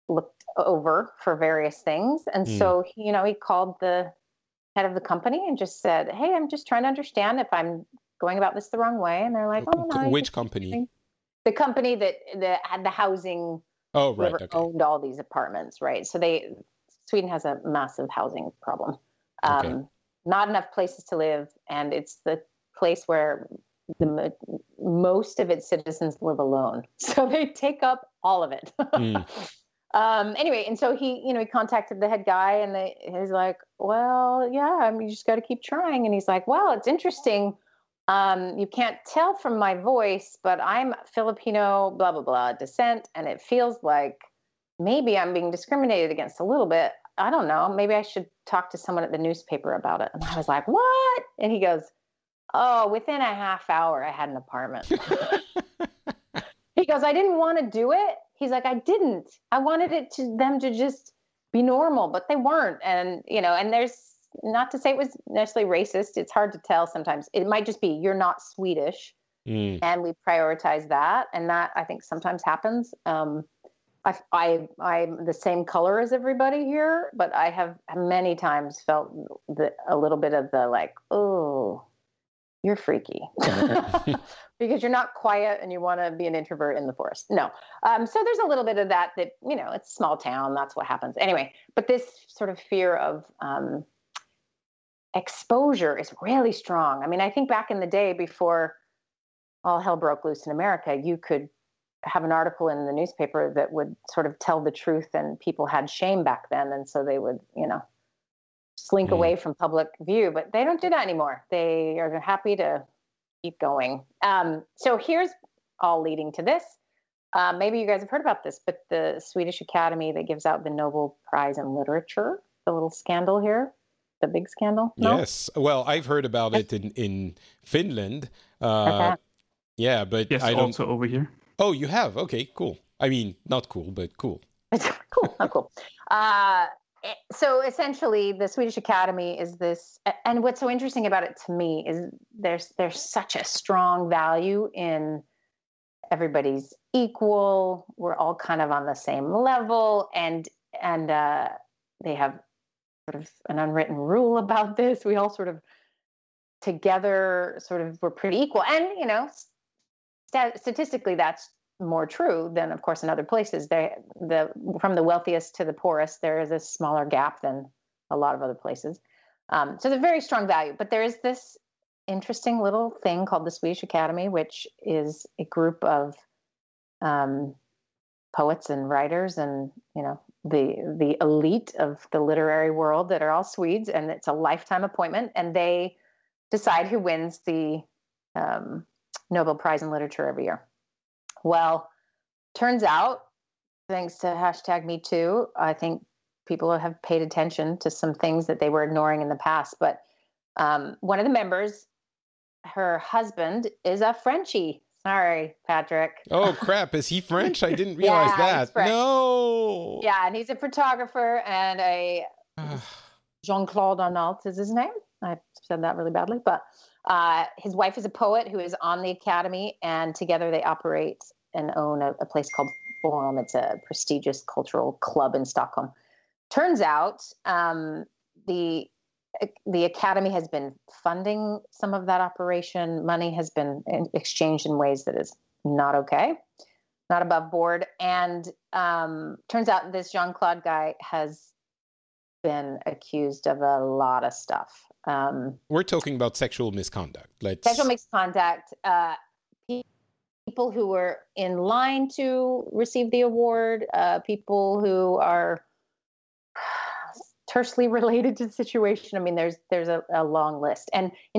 looked over for various things. And so, he called the head of the company and just said, "Hey, I'm just trying to understand if I'm going about this the wrong way." And they're like, "Oh, no." Which company? The company that had the housing. Oh, right. Okay. Owned all these apartments, right? So Sweden has a massive housing problem. Not enough places to live, and it's the place where most of its citizens live alone. So they take up all of it. Anyway, and so he contacted the head guy, and he's like, "Well, yeah, you just got to keep trying." And he's like, "Well, it's interesting. You can't tell from my voice, but I'm Filipino, blah, blah, blah, descent. And it feels like maybe I'm being discriminated against a little bit. I don't know. Maybe I should talk to someone at the newspaper about it." And I was like, "What?" And he goes, "Oh, within a half hour, I had an apartment." He goes, "I didn't want to do it." He's like, "I didn't. I wanted them to just be normal, but they weren't." And, and there's, not to say it was necessarily racist. It's hard to tell sometimes. It might just be, you're not Swedish. And we prioritize that. And that, I think, sometimes happens. I'm the same color as everybody here, but I have many times felt a little bit of the like, "Oh, you're freaky." Because you're not quiet and you want to be an introvert in the forest. No. So there's a little bit of that, it's a small town. That's what happens. Anyway, but this sort of fear of exposure is really strong. I mean, I think back in the day before all hell broke loose in America, you could have an article in the newspaper that would sort of tell the truth, and people had shame back then. And so they would, slink away from public view, but they don't do that anymore. They are happy to keep going. So here's all leading to this. Maybe you guys have heard about this, but the Swedish Academy that gives out the Nobel Prize in Literature, the little scandal here, the big scandal. No? Yes. Well, I've heard about it in Finland. Yeah, but yes, I don't. Also over here. Oh, you have? Okay, cool. I mean, not cool, but cool. Cool. Oh, cool. So essentially, the Swedish Academy is this, and what's so interesting about it to me is there's such a strong value in everybody's equal. We're all kind of on the same level, and they have sort of an unwritten rule about this. We all sort of together we're pretty equal, and statistically that's more true than, of course, in other places. From the wealthiest to the poorest, there is a smaller gap than a lot of other places. So there's very strong value. But there is this interesting little thing called the Swedish Academy, which is a group of poets and writers and, the elite of the literary world that are all Swedes. And it's a lifetime appointment. And they decide who wins the Nobel Prize in Literature every year. Well, turns out, thanks to #MeToo, I think people have paid attention to some things that they were ignoring in the past. But one of the members, her husband, is a Frenchie. Sorry, Patrick. Oh, crap. Is he French? I didn't realize that. No. Yeah, and he's a photographer, and Jean-Claude Arnault is his name. I said that really badly, but his wife is a poet who is on the Academy, and together they operate and own a place called Forum. It's a prestigious cultural club in Stockholm. Turns out the Academy has been funding some of that operation. Money has been exchanged in ways that is not okay, not above board. And turns out this Jean-Claude guy has been accused of a lot of stuff. We're talking about sexual misconduct. Sexual misconduct. People who were in line to receive the award, people who are tersely related to the situation. I mean, there's a long list. And in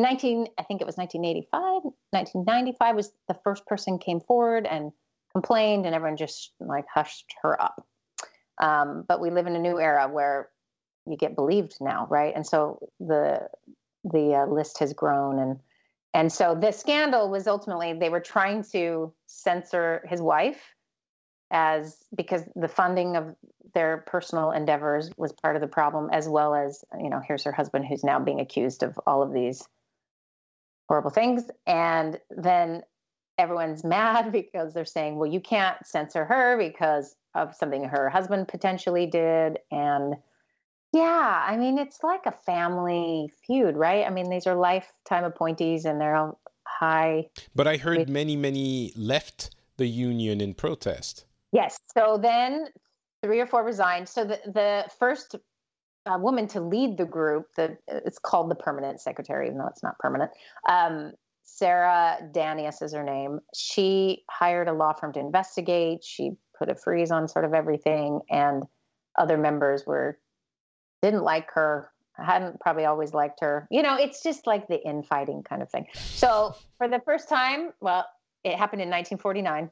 1995 was the first person came forward and complained, and everyone just hushed her up. But we live in a new era where you get believed now, right? And so the list has grown, and so the scandal was ultimately they were trying to censor his wife because the funding of their personal endeavors was part of the problem, as well as here's her husband who's now being accused of all of these horrible things, and then everyone's mad because they're saying, well, you can't censor her because of something her husband potentially did. And yeah, I mean, it's like a family feud, right? I mean, these are lifetime appointees and they're all high. But I heard many left the union in protest. Yes. So then 3 or 4 resigned. So the first woman to lead the group, it's called the permanent secretary, even though it's not permanent. Sarah Danius is her name. She hired a law firm to investigate. She put a freeze on sort of everything, and other members didn't like her. I hadn't probably always liked her. It's just like the infighting kind of thing. So for the first time, well, it happened in 1949.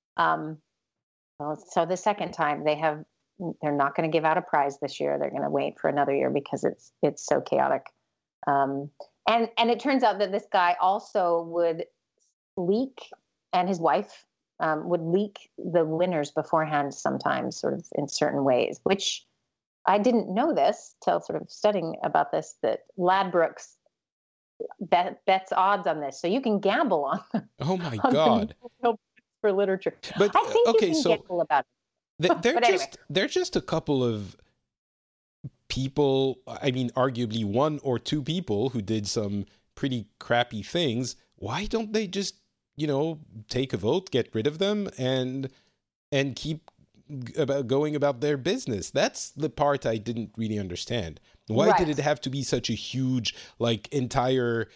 So the second time they're not going to give out a prize this year. They're going to wait for another year because it's so chaotic. And it turns out that this guy also would leak, and his wife would leak the winners beforehand sometimes, sort of in certain ways, which I didn't know this till sort of studying about this, that Ladbrokes bets odds on this. So you can gamble on them. Oh my God. For literature. But I think okay, you can so gamble about it. They're just a couple of people, I mean, arguably 1 or 2 people who did some pretty crappy things. Why don't they just, take a vote, get rid of them, and keep going about their business? That's the part I didn't really understand. Why did it have to be such a huge, entire,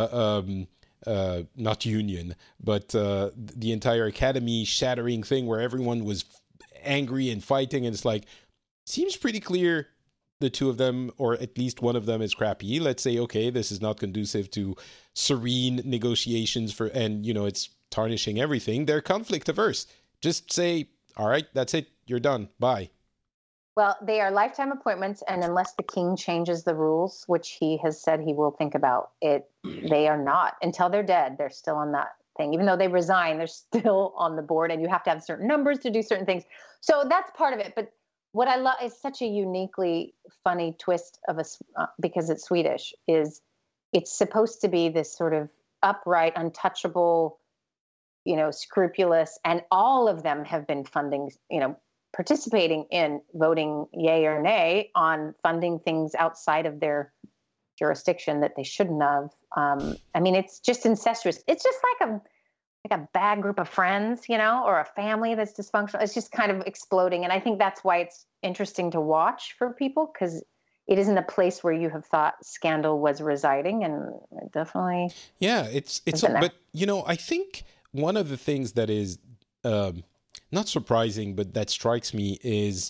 not union, but the entire academy shattering thing where everyone was angry and fighting, and it's seems pretty clear the 2 of them, or at least one of them, is crappy. Let's say, okay, this is not conducive to serene negotiations and it's tarnishing everything. They're conflict averse. Just say, all right, that's it. You're done. Bye. Well, they are lifetime appointments, and unless the king changes the rules, which he has said he will think about it, they are not. Until they're dead, they're still on that thing. Even though they resign, they're still on the board, and you have to have certain numbers to do certain things. So that's part of it. But what I love is such a uniquely funny twist of because it's Swedish, is it's supposed to be this sort of upright, untouchable, scrupulous, and all of them have been participating in voting yay or nay on funding things outside of their jurisdiction that they shouldn't have. I mean, it's just incestuous. It's just like a bad group of friends, or a family that's dysfunctional. It's just kind of exploding. And I think that's why it's interesting to watch for people, because it isn't a place where you have thought scandal was residing, and it definitely. Yeah, but I think one of the things that is not surprising, but that strikes me is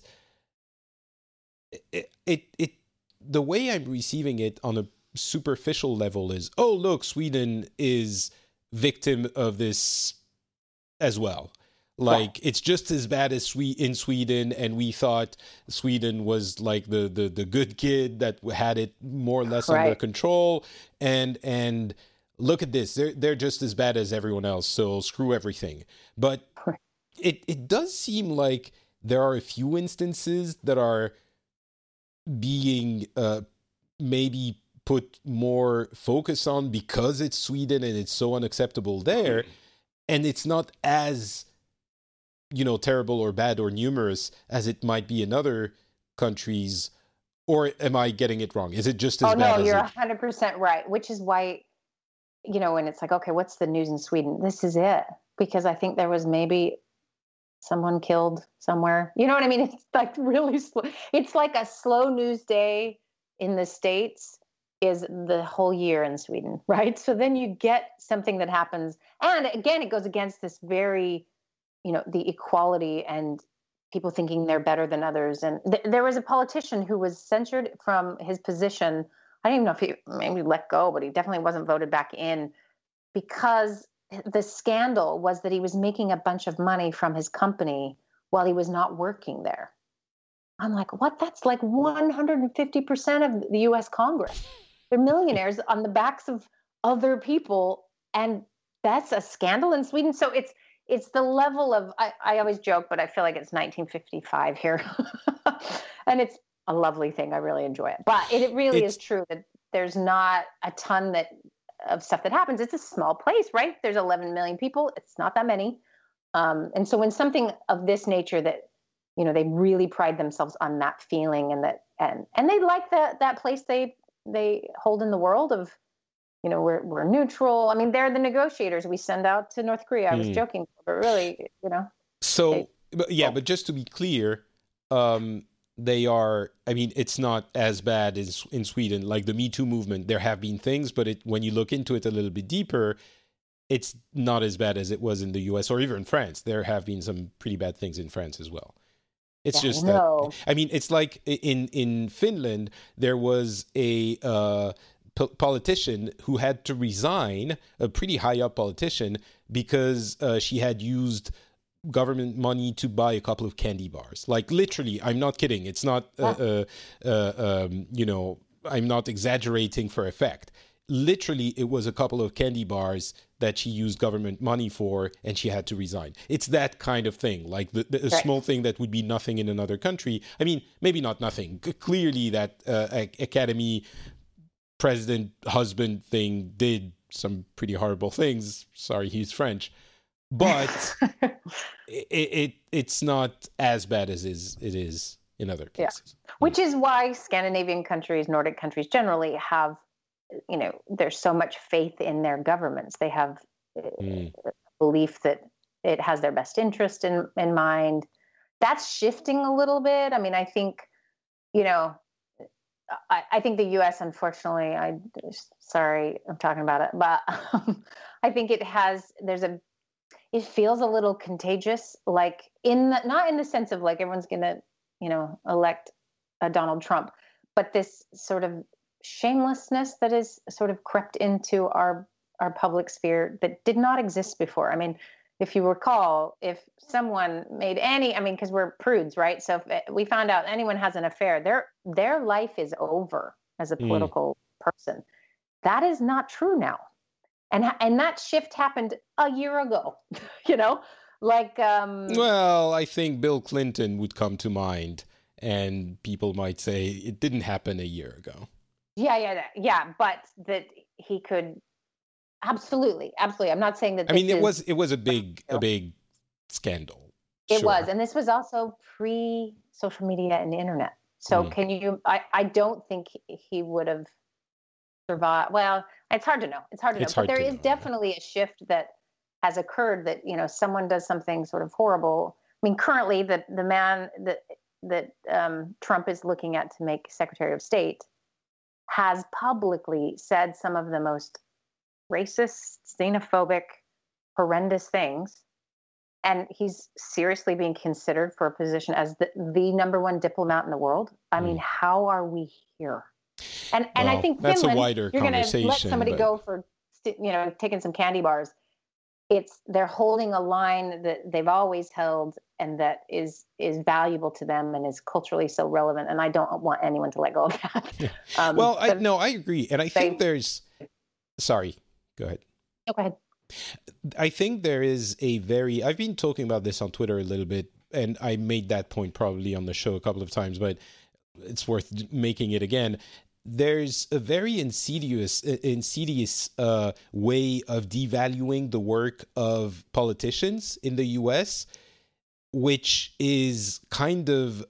it the way I'm receiving it on a superficial level is, oh, look, Sweden is victim of this as well. It's just as bad as in Sweden, and we thought Sweden was the good kid that had it more or less under control, and look at this, they're just as bad as everyone else, so screw everything. But it does seem like there are a few instances that are being maybe put more focus on because it's Sweden and it's so unacceptable there, and it's not as terrible or bad or numerous as it might be in other countries. Or am I getting it wrong? Is it just as bad? Oh no, you're 100% right. Which is why, when it's okay, what's the news in Sweden? This is it, because I think there was maybe someone killed somewhere. You know what I mean? It's really slow. It's like a slow news day in the States is the whole year in Sweden, right? So then you get something that happens, and again, it goes against this very, the equality and people thinking they're better than others. And there was a politician who was censured from his position. I don't even know if he maybe let go, but he definitely wasn't voted back in, because the scandal was that he was making a bunch of money from his company while he was not working there. I'm like, what? That's like 150% of the U.S. Congress. They're millionaires on the backs of other people, and that's a scandal in Sweden. So it's the level of, I always joke, but I feel like it's 1955 here. And it's a lovely thing. I really enjoy it. But it really is true that there's not a ton of stuff that happens. It's a small place, right? There's 11 million people. It's not that many. And so when something of this nature that they really pride themselves on that feeling, and they like that place they hold in the world of, we're neutral. I mean, they're the negotiators we send out to North Korea. I was joking, but really, So, but just to be clear, they are, I mean, it's not as bad as in Sweden. Like the Me Too movement, there have been things, but when you look into it a little bit deeper, it's not as bad as it was in the US or even France. There have been some pretty bad things in France as well. It's just that, I mean, it's like in Finland, there was a politician who had to resign, a pretty high up politician, because she had used government money to buy a couple of candy bars. Like literally, I'm not kidding. It's not, I'm not exaggerating for effect. Literally, it was a couple of candy bars that she used government money for, and she had to resign. It's that kind of thing, like a small thing that would be nothing in another country. I mean, maybe not nothing. Clearly, that Academy president husband thing did some pretty horrible things. Sorry, he's French. But it's not as bad as it is in other cases. Yeah. Which is why Scandinavian countries, Nordic countries generally have, there's so much faith in their governments. They have a belief that it has their best interest in mind. That's shifting a little bit. I mean, I think, I think the U.S., unfortunately, sorry, I'm talking about it, but I think it feels a little contagious, like not in the sense of like everyone's going to, elect Donald Trump, but this sort of shamelessness that is sort of crept into our public sphere that did not exist before. I mean, if you recall, if someone made because we're prudes, right? So if we found out anyone has an affair, their life is over as a political person. That is not true now. And that shift happened a year ago, well, I think Bill Clinton would come to mind, and people might say it didn't happen a year ago. Yeah. But that he could absolutely. I'm not saying that. It was a big scandal. It was, and this was also pre-social media and the internet. So I don't think he would have survived. Well, it's hard to know. But there is definitely a shift that has occurred that, someone does something sort of horrible. I mean, currently the man that Trump is looking at to make Secretary of State has publicly said some of the most racist, xenophobic, horrendous things. And he's seriously being considered for a position as the number one diplomat in the world. I mean, how are we here? And I think that's Finland, a wider you're going to let somebody go for, taking some candy bars. They're holding a line that they've always held and that is valuable to them and is culturally so relevant. And I don't want anyone to let go of that. I agree. And I think sorry, go ahead. No, go ahead. I think there is I've been talking about this on Twitter a little bit, and I made that point probably on the show a couple of times, but it's worth making it again. There's a very insidious way of devaluing the work of politicians in the U.S., which is kind of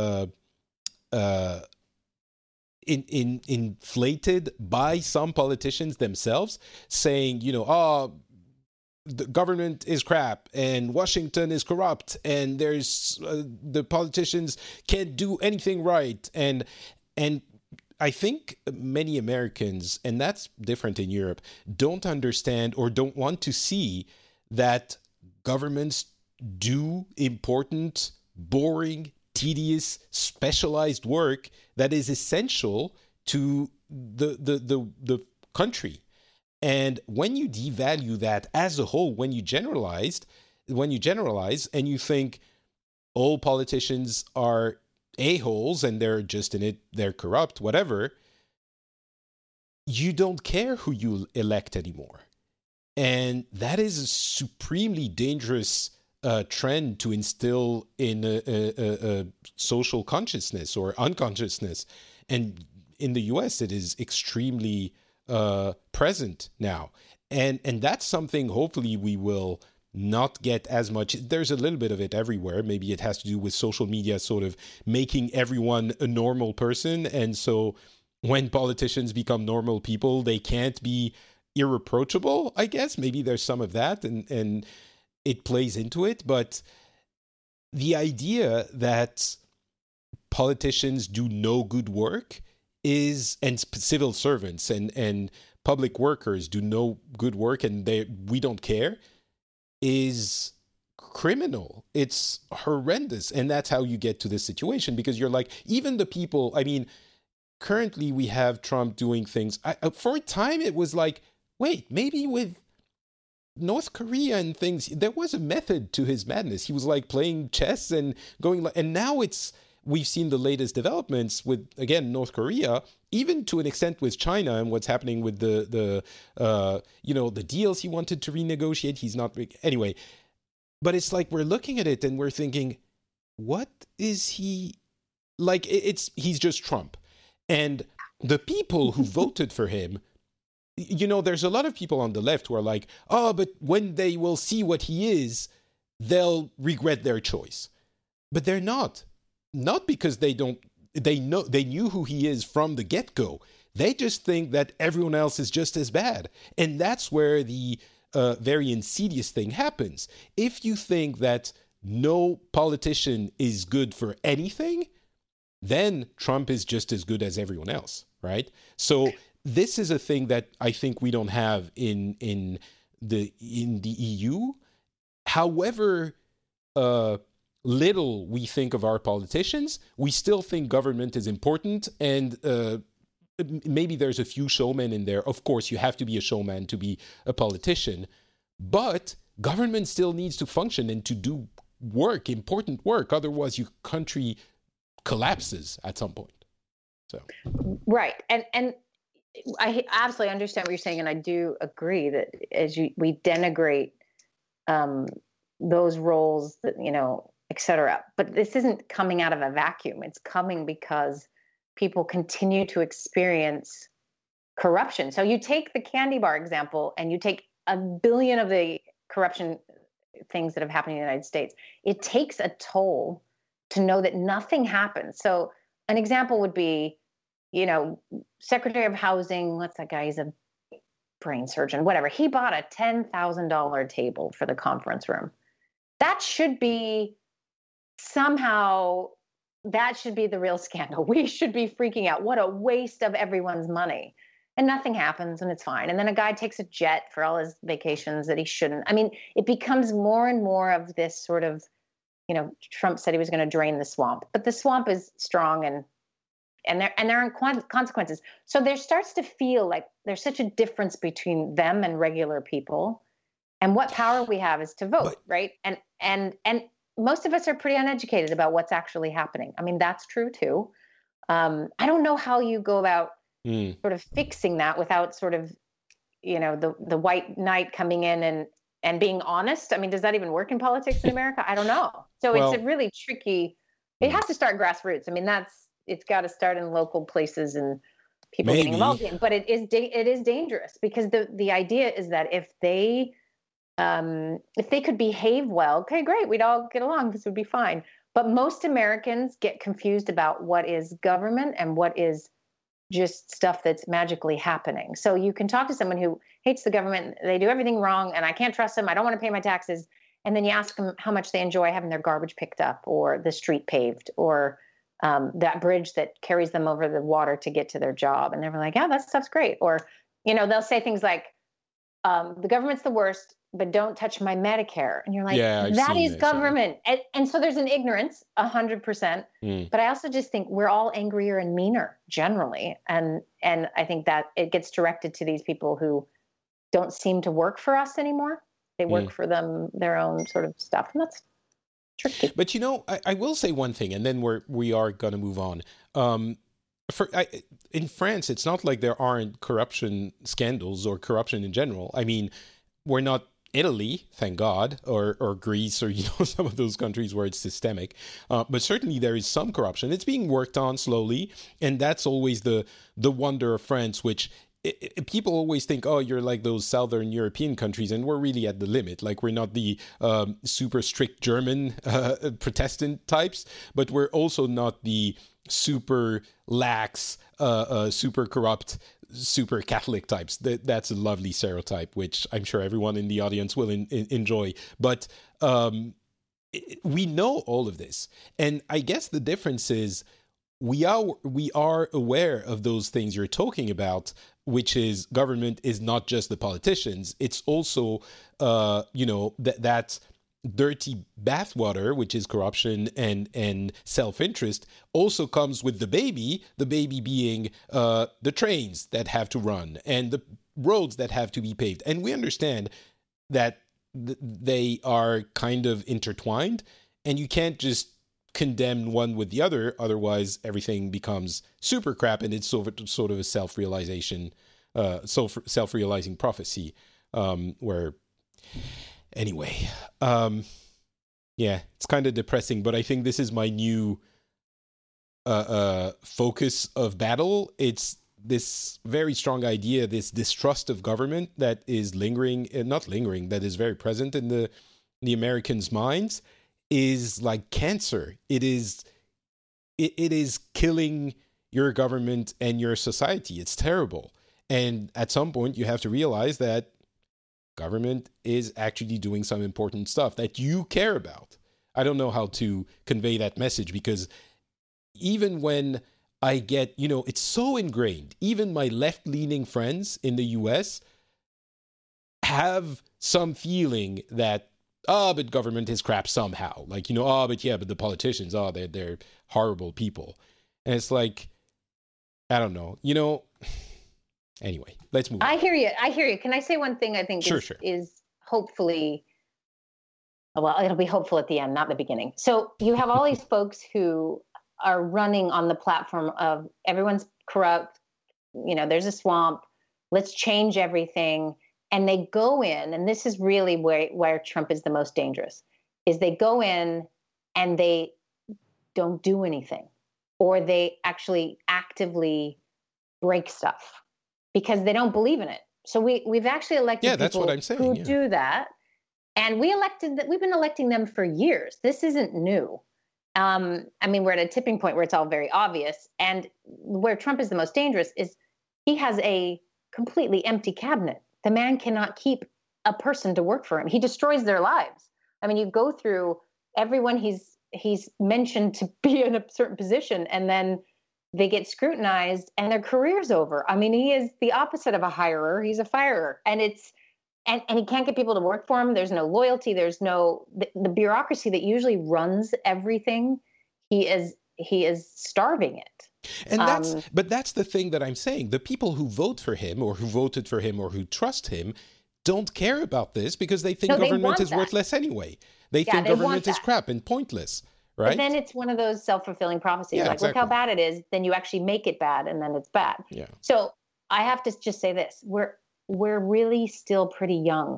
inflated by some politicians themselves, saying, the government is crap and Washington is corrupt and there's the politicians can't do anything right. And I think many Americans, and that's different in Europe, don't understand or don't want to see that governments do important, boring, tedious, specialized work that is essential to the country. And when you devalue that as a whole, when you generalize and you think all politicians are a-holes and they're just in it, they're corrupt, whatever, you don't care who you elect anymore. And that is a supremely dangerous trend to instill in a social consciousness or unconsciousness. And in the US, it is extremely present now. And that's something hopefully we will not get as much. There's a little bit of it everywhere. Maybe it has to do with social media sort of making everyone a normal person. And so when politicians become normal people, they can't be irreproachable, I guess. Maybe there's some of that, and it plays into it. But the idea that politicians do no good work and civil servants and public workers do no good work and we don't care is criminal. It's horrendous. And that's how you get to this situation, because you're like, even the people, I mean, currently we have Trump doing things. For a time, it was like, wait, maybe with North Korea and things, there was a method to his madness. He was like playing chess and going, and now we've seen the latest developments with, again, North Korea, even to an extent with China and what's happening with the deals he wanted to renegotiate. He's not, anyway. But it's like we're looking at it and we're thinking, what is he like? He's just Trump. And the people who voted for him, there's a lot of people on the left who are like, oh, but when they will see what he is, they'll regret their choice. But they're not. Not because they knew who he is from the get-go. They just think that everyone else is just as bad. And that's where the very insidious thing happens. If you think that no politician is good for anything, then Trump is just as good as everyone else, right? So this is a thing that I think we don't have in the EU. However, little we think of our politicians, we still think government is important, and maybe there's a few showmen in there. Of course, you have to be a showman to be a politician, but government still needs to function and to do work, important work. Otherwise, your country collapses at some point. So right, and I absolutely understand what you're saying, and I do agree that we denigrate those roles that etc. But this isn't coming out of a vacuum. It's coming because people continue to experience corruption. So you take the candy bar example and you take 1 billion of the corruption things that have happened in the United States. It takes a toll to know that nothing happens. So an example would be, Secretary of Housing, what's that guy? He's a brain surgeon, whatever. He bought a $10,000 table for the conference room. That should be the real scandal. We should be freaking out. What a waste of everyone's money. And nothing happens and it's fine. And then a guy takes a jet for all his vacations that he shouldn't. I mean, it becomes more and more of this sort of, Trump said he was going to drain the swamp, but the swamp is strong and there are consequences. So there starts to feel like there's such a difference between them and regular people. And what power we have is to vote, right? And most of us are pretty uneducated about what's actually happening. I mean, that's true too. I don't know how you go about sort of fixing that without sort of, the white knight coming in and being honest. I mean, does that even work in politics in America? I don't know. So it's a really tricky. It has to start grassroots. I mean, it's got to start in local places and people getting involved in. But it is dangerous because the idea is that if they could behave well, okay, great, we'd all get along, this would be fine. But most Americans get confused about what is government and what is just stuff that's magically happening. So you can talk to someone who hates the government, they do everything wrong, and I can't trust them, I don't want to pay my taxes. And then you ask them how much they enjoy having their garbage picked up or the street paved or that bridge that carries them over the water to get to their job. And they're like, yeah, that stuff's great. Or, they'll say things like, the government's the worst, but don't touch my Medicare. And you're like, that is government. And so there's an ignorance, 100%. But I also just think we're all angrier and meaner generally. And I think that it gets directed to these people who don't seem to work for us anymore. They work for their own sort of stuff. And that's tricky. But, I will say one thing, and then we are going to move on. In France, it's not like there aren't corruption scandals or corruption in general. I mean, we're not Italy, thank God, or Greece, or some of those countries where it's systemic. But certainly there is some corruption. It's being worked on slowly, and that's always the wonder of France, which people always think, oh, you're like those Southern European countries, and we're really at the limit. Like, we're not the super strict German Protestant types, but we're also not the super lax, super corrupt, super Catholic types. That's a lovely stereotype, which I'm sure everyone in the audience will enjoy. But we know all of this. And I guess the difference is we are aware of those things you're talking about, which is government is not just the politicians. It's also, that dirty bathwater, which is corruption and self-interest, also comes with the baby being the trains that have to run and the roads that have to be paved. And we understand that they are kind of intertwined, and you can't just condemn one with the other, otherwise everything becomes super crap, and it's sort of a self-realizing prophecy, where anyway, it's kind of depressing, but I think this is my new focus of battle. It's this very strong idea, this distrust of government that is that is very present in the Americans' minds, is like cancer. It is killing your government and your society. It's terrible. And at some point you have to realize that government is actually doing some important stuff that you care about. I don't know how to convey that message, because even when I get, it's so ingrained, even my left-leaning friends in the US have some feeling that, but government is crap somehow. Like, but the politicians, they're horrible people. And it's like, I don't know, anyway, let's move on. I hear you. Can I say one thing I think is hopefully, well, it'll be hopeful at the end, not the beginning. So you have all these folks who are running on the platform of everyone's corrupt, there's a swamp, let's change everything. And they go in, and this is really where Trump is the most dangerous, is they go in and they don't do anything, or they actually actively break stuff because they don't believe in it. So we've actually elected people that's what I'm saying, who do that. And we've been electing them for years. This isn't new. We're at a tipping point where it's all very obvious. And where Trump is the most dangerous is he has a completely empty cabinet. The man cannot keep a person to work for him. He destroys their lives. You go through everyone he's mentioned to be in a certain position, and then they get scrutinized and their career's over. He is the opposite of a hirer. He's a firer. And and he can't get people to work for him. There's no loyalty. There's no, the bureaucracy that usually runs everything. He is starving it. And that's the thing that I'm saying. The people who vote for him, or who voted for him, or who trust him, don't care about this because they think government is worthless anyway. They think government is crap and pointless, right? But then it's one of those self-fulfilling prophecies. Exactly. Look how bad it is. Then you actually make it bad, and then it's bad. Yeah. So I have to just say this: we're really still pretty young.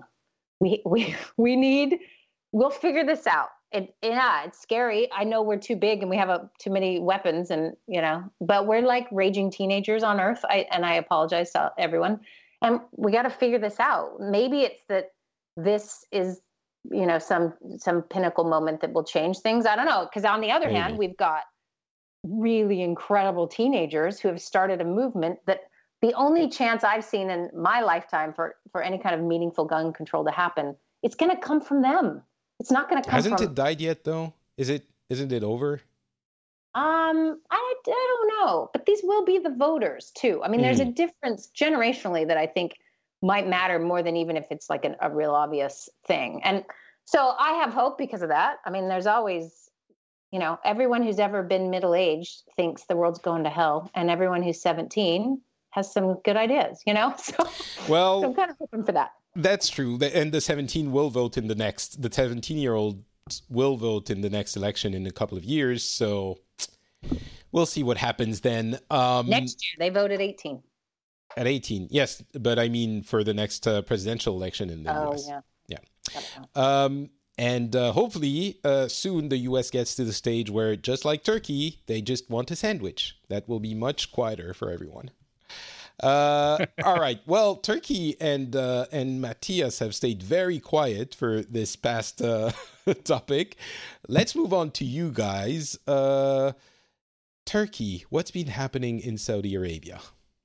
We'll figure this out. It's scary. I know we're too big and we have too many weapons, but we're like raging teenagers on Earth. I apologize to everyone. And we got to figure this out. Maybe it's that this is, some pinnacle moment that will change things. I don't know. Because on the other hand, we've got really incredible teenagers who have started a movement that the only chance I've seen in my lifetime for any kind of meaningful gun control to happen, it's going to come from them. It's not going to come Hasn't it died yet, though? Isn't it over? I don't know. But these will be the voters, too. There's a difference generationally that I think might matter more than even if it's like a real obvious thing. And so I have hope because of that. There's always, everyone who's ever been middle-aged thinks the world's going to hell. And everyone who's 17 has some good ideas, So I'm kind of hoping for that. That's true. And the 17 will vote in the 17-year-old will vote in the next election in a couple of years. So we'll see what happens then. Next year, they voted 18. At 18, yes. But for the next presidential election in the U.S. Yeah. And hopefully soon the U.S. gets to the stage where, just like Turkey, they just want a sandwich. That will be much quieter for everyone. All right. Well, Turkey and Matthias have stayed very quiet for this past topic. Let's move on to you guys. Turkey, what's been happening in Saudi Arabia?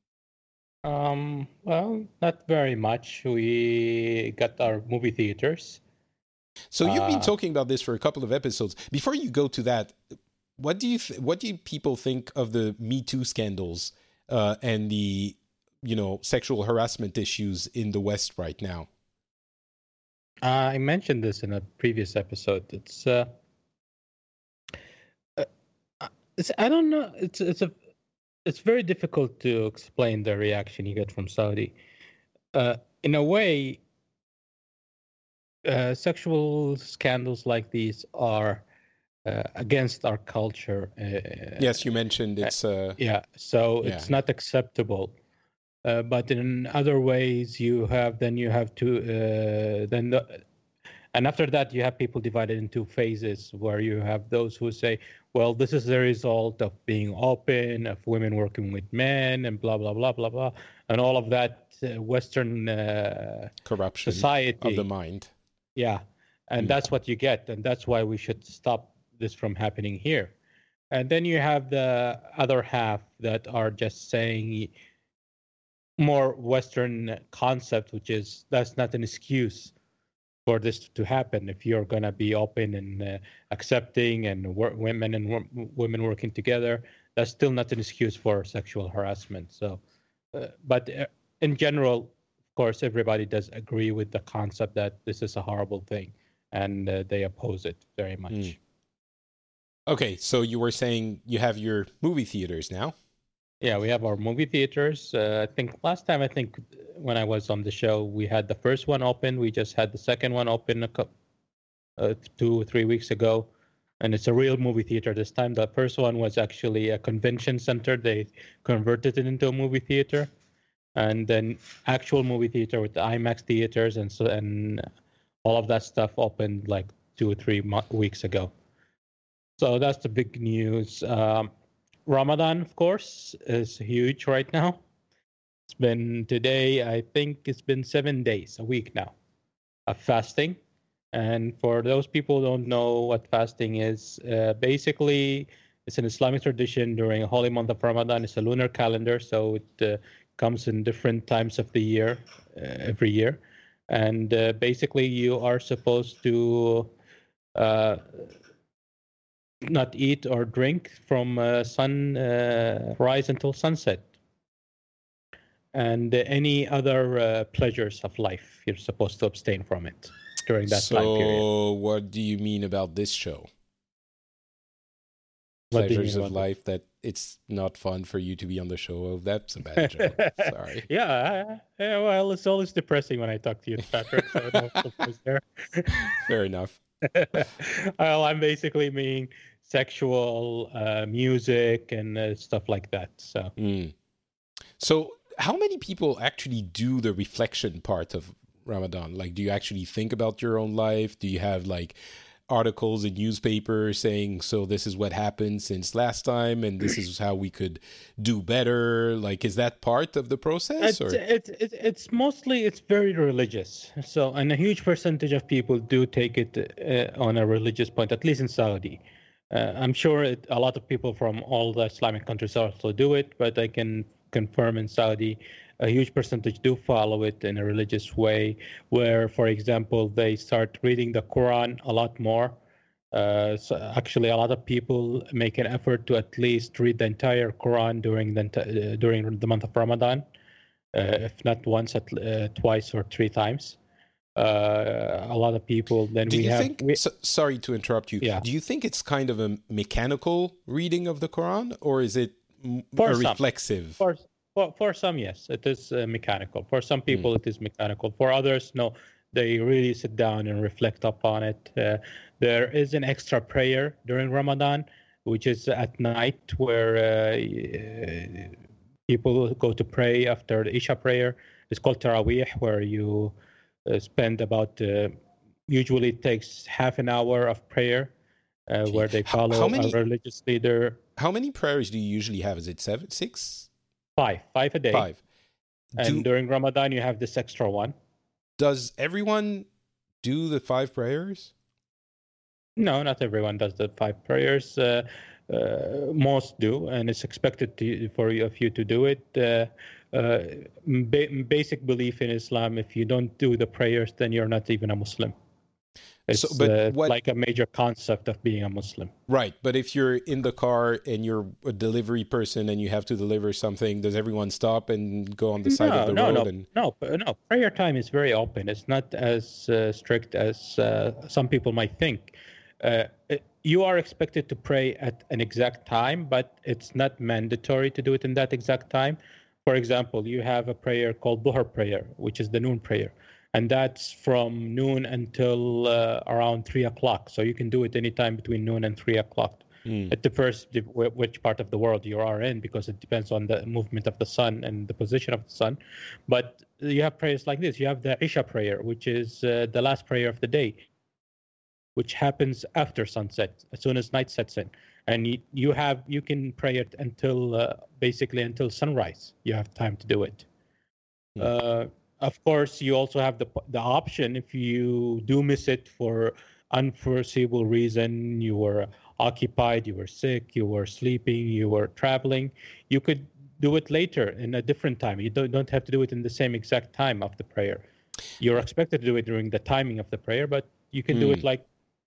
Well, not very much. We got our movie theaters. So you've been talking about this for a couple of episodes. Before you go to that, what do people think of the Me Too scandals and the sexual harassment issues in the West right now? I mentioned this in a previous episode. It's I don't know. It's very difficult to explain the reaction you get from Saudi. In a way, sexual scandals like these are against our culture. Yes, you mentioned it's it's not acceptable. But in other ways, and after that, you have people divided into phases where you have those who say, well, this is the result of being open, of women working with men, and blah, blah, blah, blah, blah. And all of that Western corruption society of the mind. Yeah. And that's what you get. And that's why we should stop this from happening here. And then you have the other half that are just saying more Western concept, which is that's not an excuse for this to happen. If you're going to be open and accepting and women and women working together, that's still not an excuse for sexual harassment. So, but in general, of course, everybody does agree with the concept that this is a horrible thing, and they oppose it very much. Okay, so you were saying you have your movie theaters now? Yeah, we have our movie theaters. I think last time, when I was on the show, we had the first one open. We just had the second one open 2 or 3 weeks ago. And it's a real movie theater this time. The first one was actually a convention center. They converted it into a movie theater. And then actual movie theater with the IMAX theaters and all of that stuff opened like 2 or 3 weeks ago. So that's the big news. Ramadan, of course, is huge right now. It's been today, I think it's been 7 days, a week now, of fasting. And for those people who don't know what fasting is, basically, it's an Islamic tradition during a holy month of Ramadan. It's a lunar calendar, so it comes in different times of the year, every year. And basically, you are supposed to not eat or drink from sunrise until sunset. And any other pleasures of life, you're supposed to abstain from it during that time period. So what do you mean about this show? Pleasures of life, that it's not fun for you to be on the show? Oh, that's a bad joke. Sorry. Yeah, well, it's always depressing when I talk to you, Patrick. So no surprise there. Fair enough. Well, I'm basically meaning sexual music and stuff like that. So how many people actually do the reflection part of Ramadan? Like, do you actually think about your own life? Do you have like articles in newspapers saying, so this is what happened since last time and this is how we could do better? Like, is that part of the process? It's mostly, it's very religious. So, and a huge percentage of people do take it on a religious point, at least in Saudi. I'm sure a lot of people from all the Islamic countries also do it, but I can confirm in Saudi, a huge percentage do follow it in a religious way, where, for example, they start reading the Quran a lot more. So actually, a lot of people make an effort to at least read the entire Quran during the month of Ramadan, if not once, twice or 3 times. A lot of people. Then sorry to interrupt you. Yeah. Do you think it's kind of a mechanical reading of the Quran, or is it reflexive? For some, yes, it is mechanical. For some people, it is mechanical. For others, no, they really sit down and reflect upon it. There is an extra prayer during Ramadan, which is at night, where people go to pray after the Isha prayer. It's called Taraweeh, where you spend about, usually it takes half an hour of prayer, where they follow a religious leader. How many prayers do you usually have? Is it 7, 6? 5 a day. 5. And during Ramadan, you have this extra one. Does everyone do the 5 prayers? No, not everyone does the 5 prayers. Most do, and it's expected for you to do it. Basic belief in Islam: if you don't do the prayers, then you're not even a Muslim. It's like a major concept of being a Muslim. Right, but if you're in the car and you're a delivery person and you have to deliver something, does everyone stop and go on the side of the road? No. Prayer time is very open. It's not as strict as some people might think. You are expected to pray at an exact time, but it's not mandatory to do it in that exact time. For example, you have a prayer called Dhuhr prayer, which is the noon prayer. And that's from noon until around 3 o'clock. So you can do it anytime between noon and 3 o'clock. It differs which part of the world you are in, because it depends on the movement of the sun and the position of the sun. But you have prayers like this. You have the Isha prayer, which is the last prayer of the day, which happens after sunset, as soon as night sets in. And you can pray it until basically until sunrise. You have time to do it. Of course, you also have the option, if you do miss it for unforeseeable reason, you were occupied, you were sick, you were sleeping, you were traveling, you could do it later in a different time. You don't have to do it in the same exact time of the prayer. You're expected to do it during the timing of the prayer, but you can do it like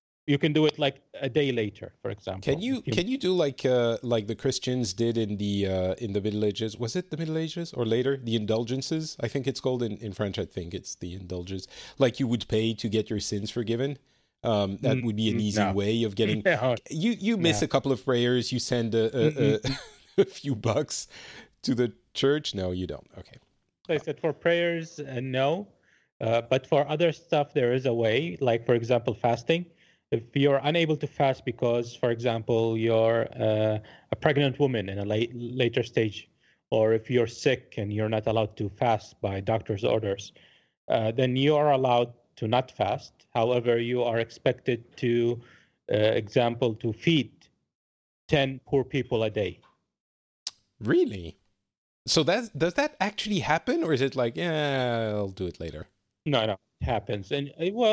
a day later, for example. Can you do like the Christians did in the Middle Ages? Was it the Middle Ages or later? The indulgences, I think it's called in French. I think it's the indulgences. Like you would pay to get your sins forgiven. That would be an easy way of getting. You miss a couple of prayers. You send a few bucks to the church. No, you don't. Okay. So I said for prayers, no, but for other stuff there is a way. Like for example, fasting. If you're unable to fast because, for example, you're a pregnant woman in a later stage, or if you're sick and you're not allowed to fast by doctor's orders, then you are allowed to not fast. However, you are expected to, to feed 10 poor people a day. Really? So does that actually happen, or is it like, I'll do it later? No. Happens. And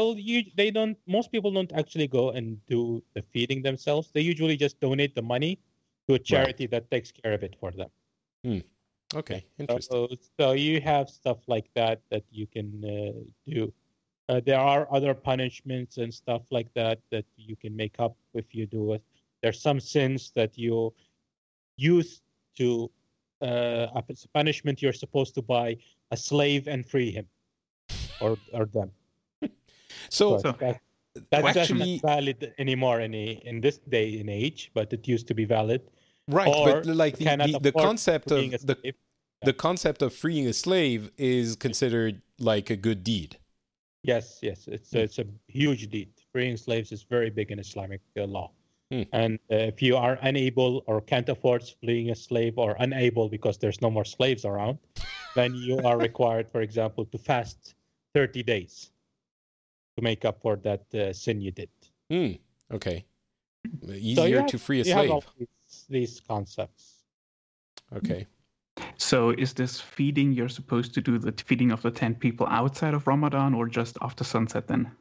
most people don't actually go and do the feeding themselves. They usually just donate the money to a charity that takes care of it for them. Okay, interesting. So you have stuff like that you can do. There are other punishments and stuff like that you can make up if you do it. There's some sins that you use to as a punishment. You're supposed to buy a slave and free him. Or them. So that's actually not valid anymore in this day and age, but it used to be valid. Right, but like the concept of the concept of freeing a slave is considered like a good deed. Yes, it's a huge deed. Freeing slaves is very big in Islamic law. And if you are unable or can't afford freeing a slave, or unable because there's no more slaves around, then you are required, for example, to fast 30 days to make up for that sin you did. Okay. Easier to free a slave. You have all these concepts. Okay. So is this feeding, you're supposed to do the feeding of the 10 people outside of Ramadan or just after sunset then?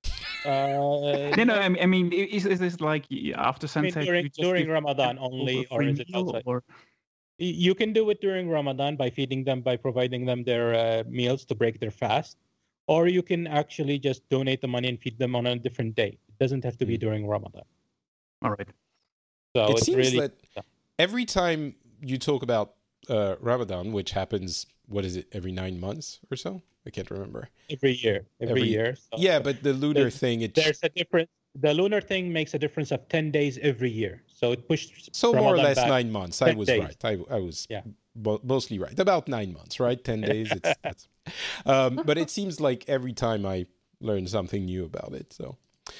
I mean, is this like after sunset? During Ramadan only, or is it outside? You can do it during Ramadan by feeding them, by providing them their meals to break their fast. Or you can actually just donate the money and feed them on a different day. It doesn't have to be during Ramadan. All right. So it seems that every time you talk about Ramadan, which happens, every 9 months or so? I can't remember. Every year. So yeah, but the lunar thing... There's a difference. The lunar thing makes a difference of 10 days every year. So it pushed... So Ramadan more or less 9 months. I was right. I was mostly right. About 9 months, right? 10 days. But it seems like every time I learn something new about it. So,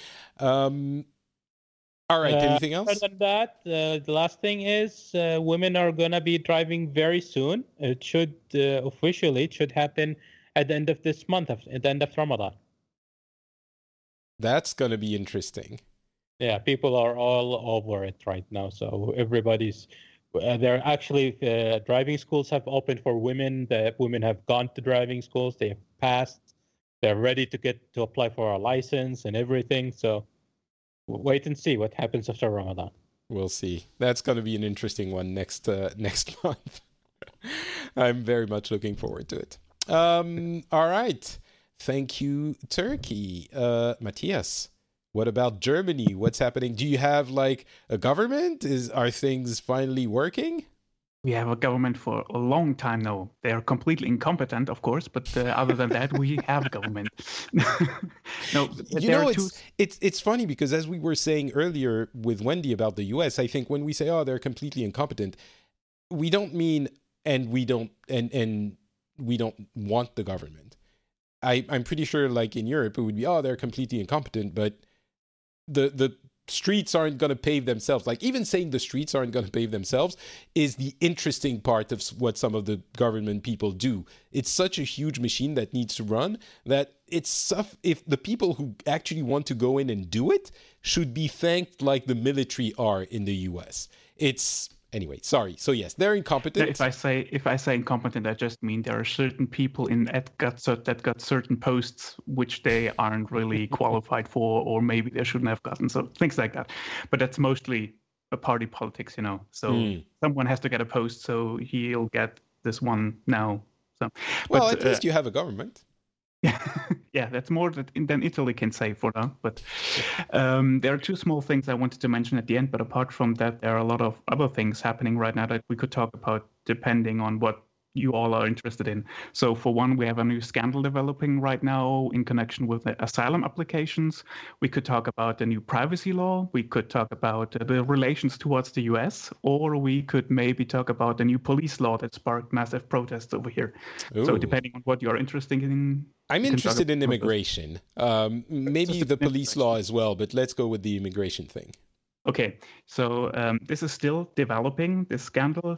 all right. Anything else? Other than that, the last thing is women are going to be driving very soon. It should officially happen at the end of this month, at the end of Ramadan. That's going to be interesting. Yeah, people are all over it right now. So everybody's There are actually driving schools have opened for women. The women have gone to driving schools. They have passed. They're ready to apply for a license and everything. So wait and see what happens after Ramadan. We'll see. That's going to be an interesting one next month. I'm very much looking forward to it. All right. Thank you, Turkey. Matthias, what about Germany? What's happening? Do you have like a government? Are things finally working? We have a government for a long time now. They are completely incompetent, of course, but other than that, we have a government. No, it's funny because as we were saying earlier with Wendy about the US, I think when we say, oh, they're completely incompetent, we don't mean we don't want the government. I'm pretty sure like in Europe, it would be, oh, they're completely incompetent, but the streets aren't going to pave themselves. Like even saying the streets aren't going to pave themselves is the interesting part of what some of the government people do. It's such a huge machine that needs to run that if the people who actually want to go in and do it should be thanked like the military are in the US. Anyway, sorry. So yes, they're incompetent. If I say incompetent, I just mean there are certain people that got certain posts which they aren't really qualified for, or maybe they shouldn't have gotten. So things like that. But that's mostly a party politics, So someone has to get a post, so he'll get this one now. So, well, at least you have a government. Yeah, that's more than Italy can say for now. But there are two small things I wanted to mention at the end. But apart from that, there are a lot of other things happening right now that we could talk about depending on what you all are interested in. So for one, we have a new scandal developing right now in connection with the asylum applications. We could talk about the new privacy law. We could talk about the relations towards the US, or we could maybe talk about the new police law that sparked massive protests over here. Ooh. So depending on what you're interested in. I'm interested in immigration. Maybe the police law as well, but let's go with the immigration thing. Okay, so this is still developing, this scandal.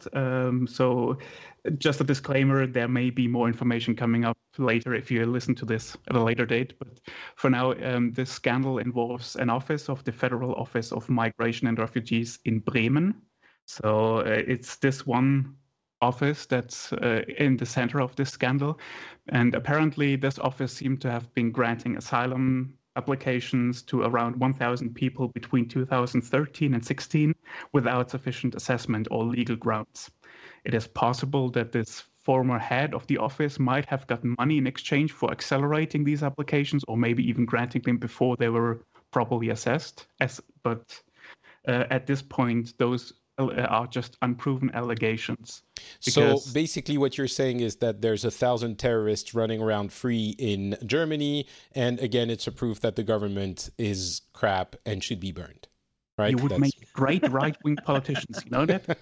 So just a disclaimer, there may be more information coming up later if you listen to this at a later date. But for now, this scandal involves an office of the Federal Office of Migration and Refugees in Bremen. So it's this one office that's in the center of this scandal. And apparently this office seemed to have been granting asylum applications to around 1,000 people between 2013 and 16 without sufficient assessment or legal grounds. It is possible that this former head of the office might have gotten money in exchange for accelerating these applications, or maybe even granting them before they were properly assessed. But at this point, those are just unproven allegations. So basically what you're saying is that there's 1,000 terrorists running around free in Germany, and again, it's a proof that the government is crap and should be burned, right? You would make great right-wing politicians, you know that?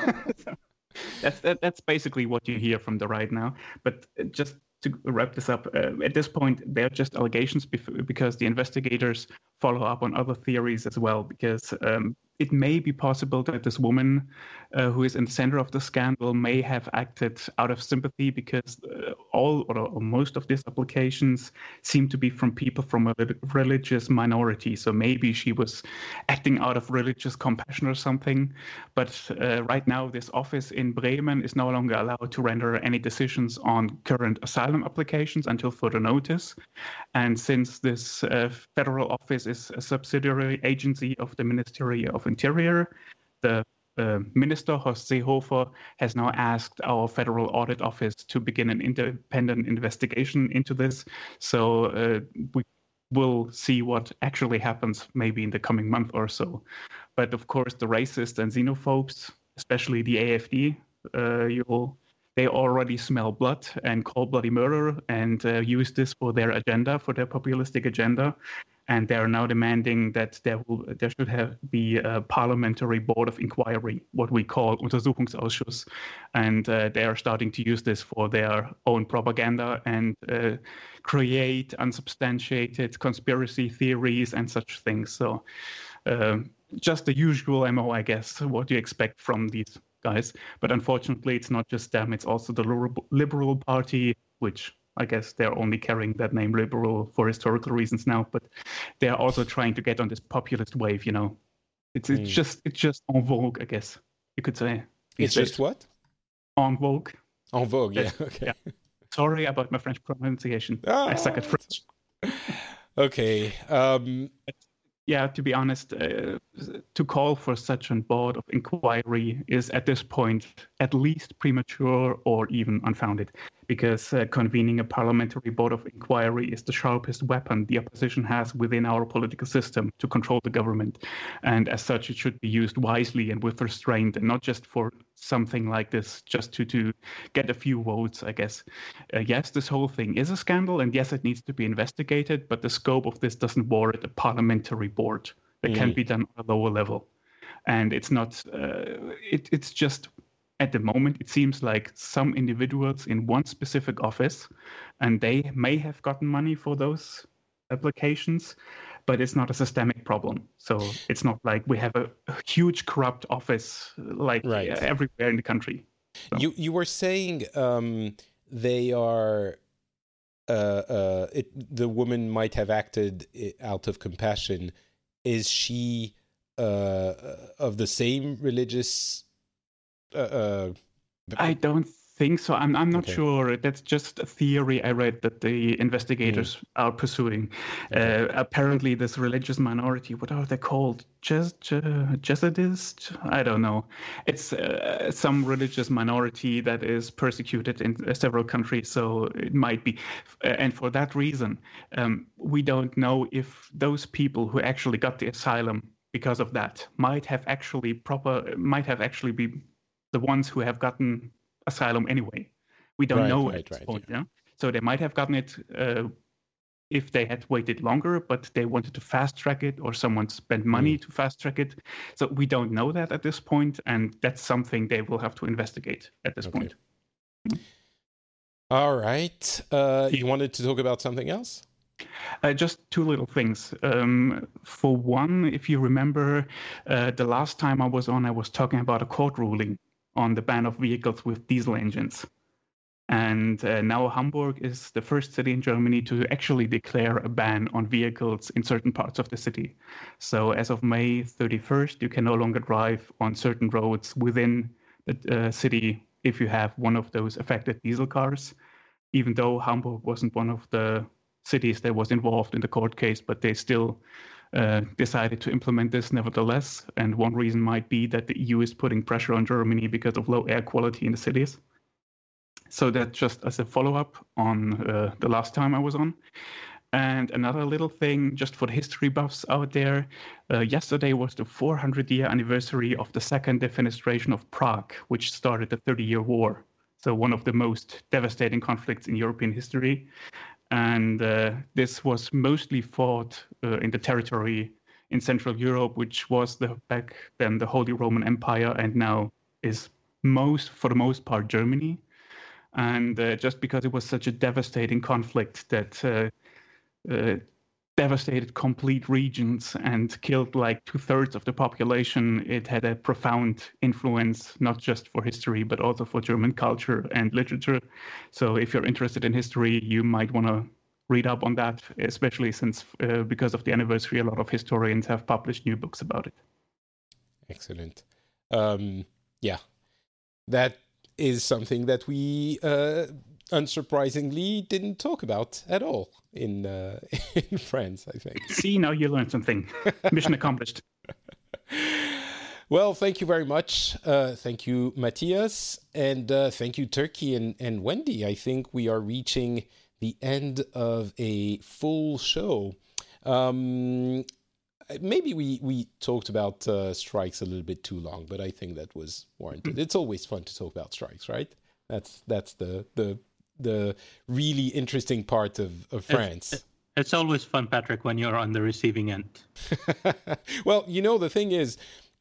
That's basically what you hear from the right now. But just to wrap this up, at this point, they're just allegations because the investigators follow up on other theories as well, because it may be possible that this woman who is in the center of the scandal may have acted out of sympathy, because all or most of these applications seem to be from people from a religious minority. So maybe she was acting out of religious compassion or something. But right now, this office in Bremen is no longer allowed to render any decisions on current asylum applications until further notice. And since this federal office is a subsidiary agency of the Ministry of Interior, the Minister Horst Seehofer has now asked our Federal Audit Office to begin an independent investigation into this. So we will see what actually happens maybe in the coming month or so. But of course, the racists and xenophobes, especially the AfD, they already smell blood and call bloody murder and use this for their agenda, for their populistic agenda. And they are now demanding that there should be a parliamentary board of inquiry, what we call Untersuchungsausschuss. And they are starting to use this for their own propaganda and create unsubstantiated conspiracy theories and such things. So just the usual MO, I guess, what you expect from these guys. But unfortunately, it's not just them. It's also the Liberal Party, which I guess they're only carrying that name liberal for historical reasons now, but they're also trying to get on this populist wave, you know. It's just en vogue, I guess you could say. It's just what? En vogue. En vogue, yeah. Okay. Yeah. Sorry about my French pronunciation. I suck at French. Okay. Yeah, to be honest, to call for such a board of inquiry is at this point at least premature or even unfounded, because convening a parliamentary board of inquiry is the sharpest weapon the opposition has within our political system to control the government. And as such, it should be used wisely and with restraint, and not just for something like this, just to get a few votes, I guess. Yes, this whole thing is a scandal, and yes, it needs to be investigated, but the scope of this doesn't warrant a parliamentary board. That can be done on a lower level. And it's not, it's just, at the moment, it seems like some individuals in one specific office, and they may have gotten money for those applications, but it's not a systemic problem. So it's not like we have a huge corrupt office like everywhere in the country. So. You were saying they are, the woman might have acted out of compassion. Is she of the same religious? I don't think so. I'm not sure. That's just a theory I read that the investigators are pursuing. Apparently, this religious minority, what are they called? Jesuitists? I don't know. It's some religious minority that is persecuted in several countries, so it might be. And for that reason, we don't know if those people who actually got the asylum because of that might have actually be the ones who have gotten asylum anyway. We don't know at this point. Yeah? So they might have gotten it if they had waited longer, but they wanted to fast track it, or someone spent money to fast track it. So we don't know that at this point, and that's something they will have to investigate at this point. All right. You wanted to talk about something else? Just two little things. For one, if you remember, the last time I was on, I was talking about a court ruling on the ban of vehicles with diesel engines. And now Hamburg is the first city in Germany to actually declare a ban on vehicles in certain parts of the city. So as of May 31st, you can no longer drive on certain roads within the city if you have one of those affected diesel cars, even though Hamburg wasn't one of the cities that was involved in the court case, but they still decided to implement this nevertheless. And one reason might be that the EU is putting pressure on Germany because of low air quality in the cities. So that just as a follow-up on the last time I was on. And another little thing, just for the history buffs out there, yesterday was the 400-year anniversary of the Second Defenestration of Prague, which started the 30-Year War. So one of the most devastating conflicts in European history. And this was mostly fought in the territory in Central Europe, which was back then the Holy Roman Empire, and now is for the most part, Germany. And just because it was such a devastating conflict that devastated complete regions and killed like 2/3 of the population, it had a profound influence, not just for history, but also for German culture and literature. So if you're interested in history, you might want to read up on that, especially since because of the anniversary, a lot of historians have published new books about it. Excellent. Yeah, that is something that we unsurprisingly didn't talk about at all in France, I think. See, now you learned something. Mission accomplished. Well, thank you very much. Thank you, Matthias. And thank you, Turkey and Wendy. I think we are reaching the end of a full show. Maybe we talked about strikes a little bit too long, but I think that was warranted. It's always fun to talk about strikes, right? That's the really interesting part of France. It's always fun, Patrick, when you're on the receiving end. Well, the thing is,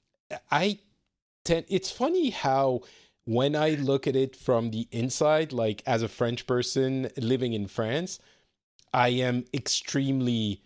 it's funny how when I look at it from the inside, like as a French person living in France, I am extremely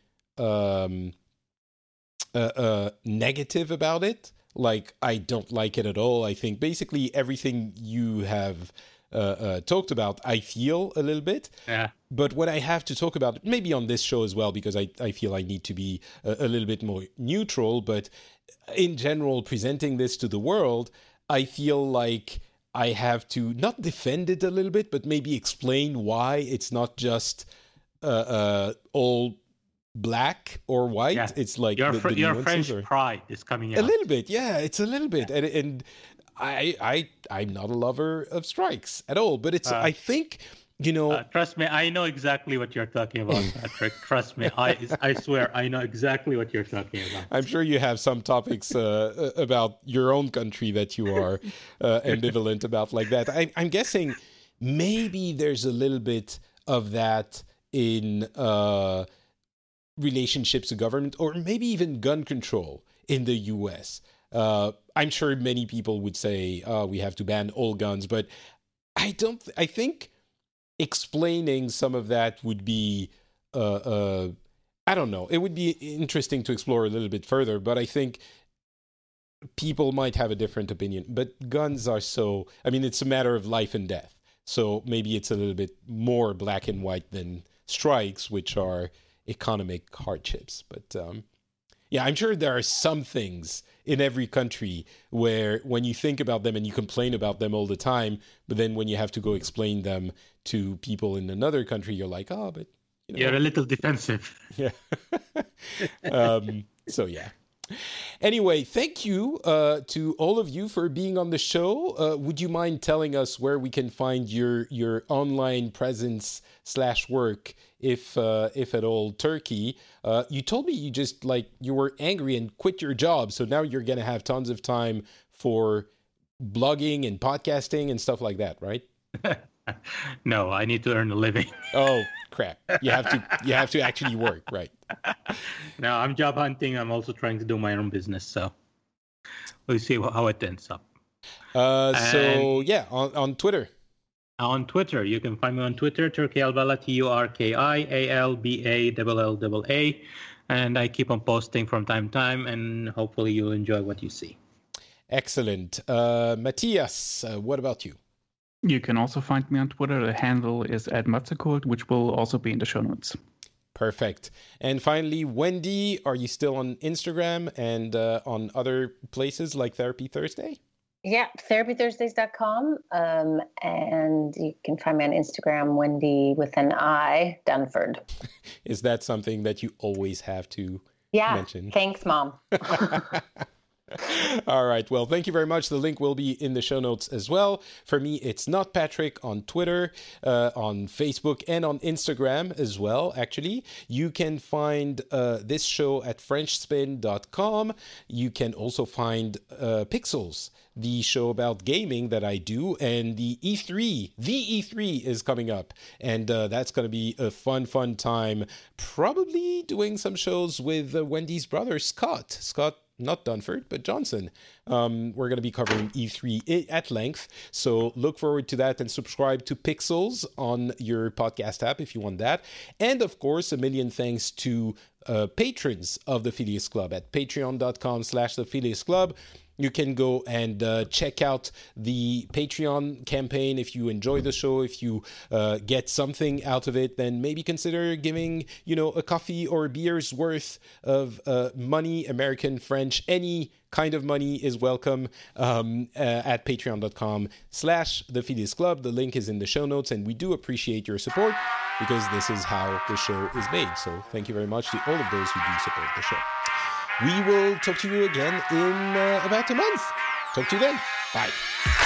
negative about it. Like, I don't like it at all. I think basically everything you have talked about, I feel a little bit. Yeah. But when I have to talk about it, maybe on this show as well, because I feel I need to be a little bit more neutral, but in general, presenting this to the world, I feel like I have to not defend it a little bit, but maybe explain why it's not just all black or white. Yeah. It's like your the French are, pride is coming out. A little bit, yeah. It's a little bit, and I'm not a lover of strikes at all. But it's I think trust me, I know exactly what you're talking about, Patrick. Trust me, I swear I know exactly what you're talking about. I'm sure you have some topics about your own country that you are ambivalent about like that. I'm guessing maybe there's a little bit of that in relationships to government, or maybe even gun control in the U.S. I'm sure many people would say we have to ban all guns, but I think explaining some of that would be, I don't know. It would be interesting to explore a little bit further, but I think people might have a different opinion. But guns are it's a matter of life and death. So maybe it's a little bit more black and white than strikes, which are economic hardships. But yeah, I'm sure there are some things in every country where when you think about them and you complain about them all the time, but then when you have to go explain them to people in another country, you're like, oh, but you're a little defensive. Yeah. So yeah. Anyway, thank you to all of you for being on the show. Would you mind telling us where we can find your online presence /work, if at all, Turkey? You told me you just you were angry and quit your job, so now you're gonna have tons of time for blogging and podcasting and stuff like that, right? No, I need to earn a living. Oh crap! You have to actually work, right? No, I'm job hunting. I'm also trying to do my own business, so we'll see how it ends up. So yeah, on Twitter. On Twitter, you can find me on Twitter, Turki Albala, TurkiAlballa, and I keep on posting from time to time, and hopefully you'll enjoy what you see. Excellent. Matthias, what about you? You can also find me on Twitter. The handle is @Matzekult, which will also be in the show notes. Perfect. And finally, Wendy, are you still on Instagram and on other places like Therapy Thursday? Yeah, therapythursdays.com. And you can find me on Instagram, Wendy with an I, Dunford. Is that something that you always have to mention? Thanks, Mom. All right. Well, thank you very much. The link will be in the show notes as well. For me, it's Not Patrick on Twitter, on Facebook, and on Instagram as well, actually. You can find this show at FrenchSpin.com. You can also find Pixels, the show about gaming that I do, and the E3 is coming up. And that's going to be a fun time. Probably doing some shows with Wendy's brother, Scott, not Dunford, but Johnson. We're going to be covering E3 at length. So look forward to that and subscribe to Pixels on your podcast app if you want that. And of course, a million thanks to patrons of the Phileas Club at patreon.com/the Phileas Club. You can go and check out the Patreon campaign. If you enjoy the show, if you get something out of it, then maybe consider giving, a coffee or a beer's worth of money, American, French, any kind of money is welcome at patreon.com/the Phileas Club. The link is in the show notes, and we do appreciate your support because this is how the show is made. So thank you very much to all of those who do support the show. We will talk to you again in about a month. Talk to you then. Bye.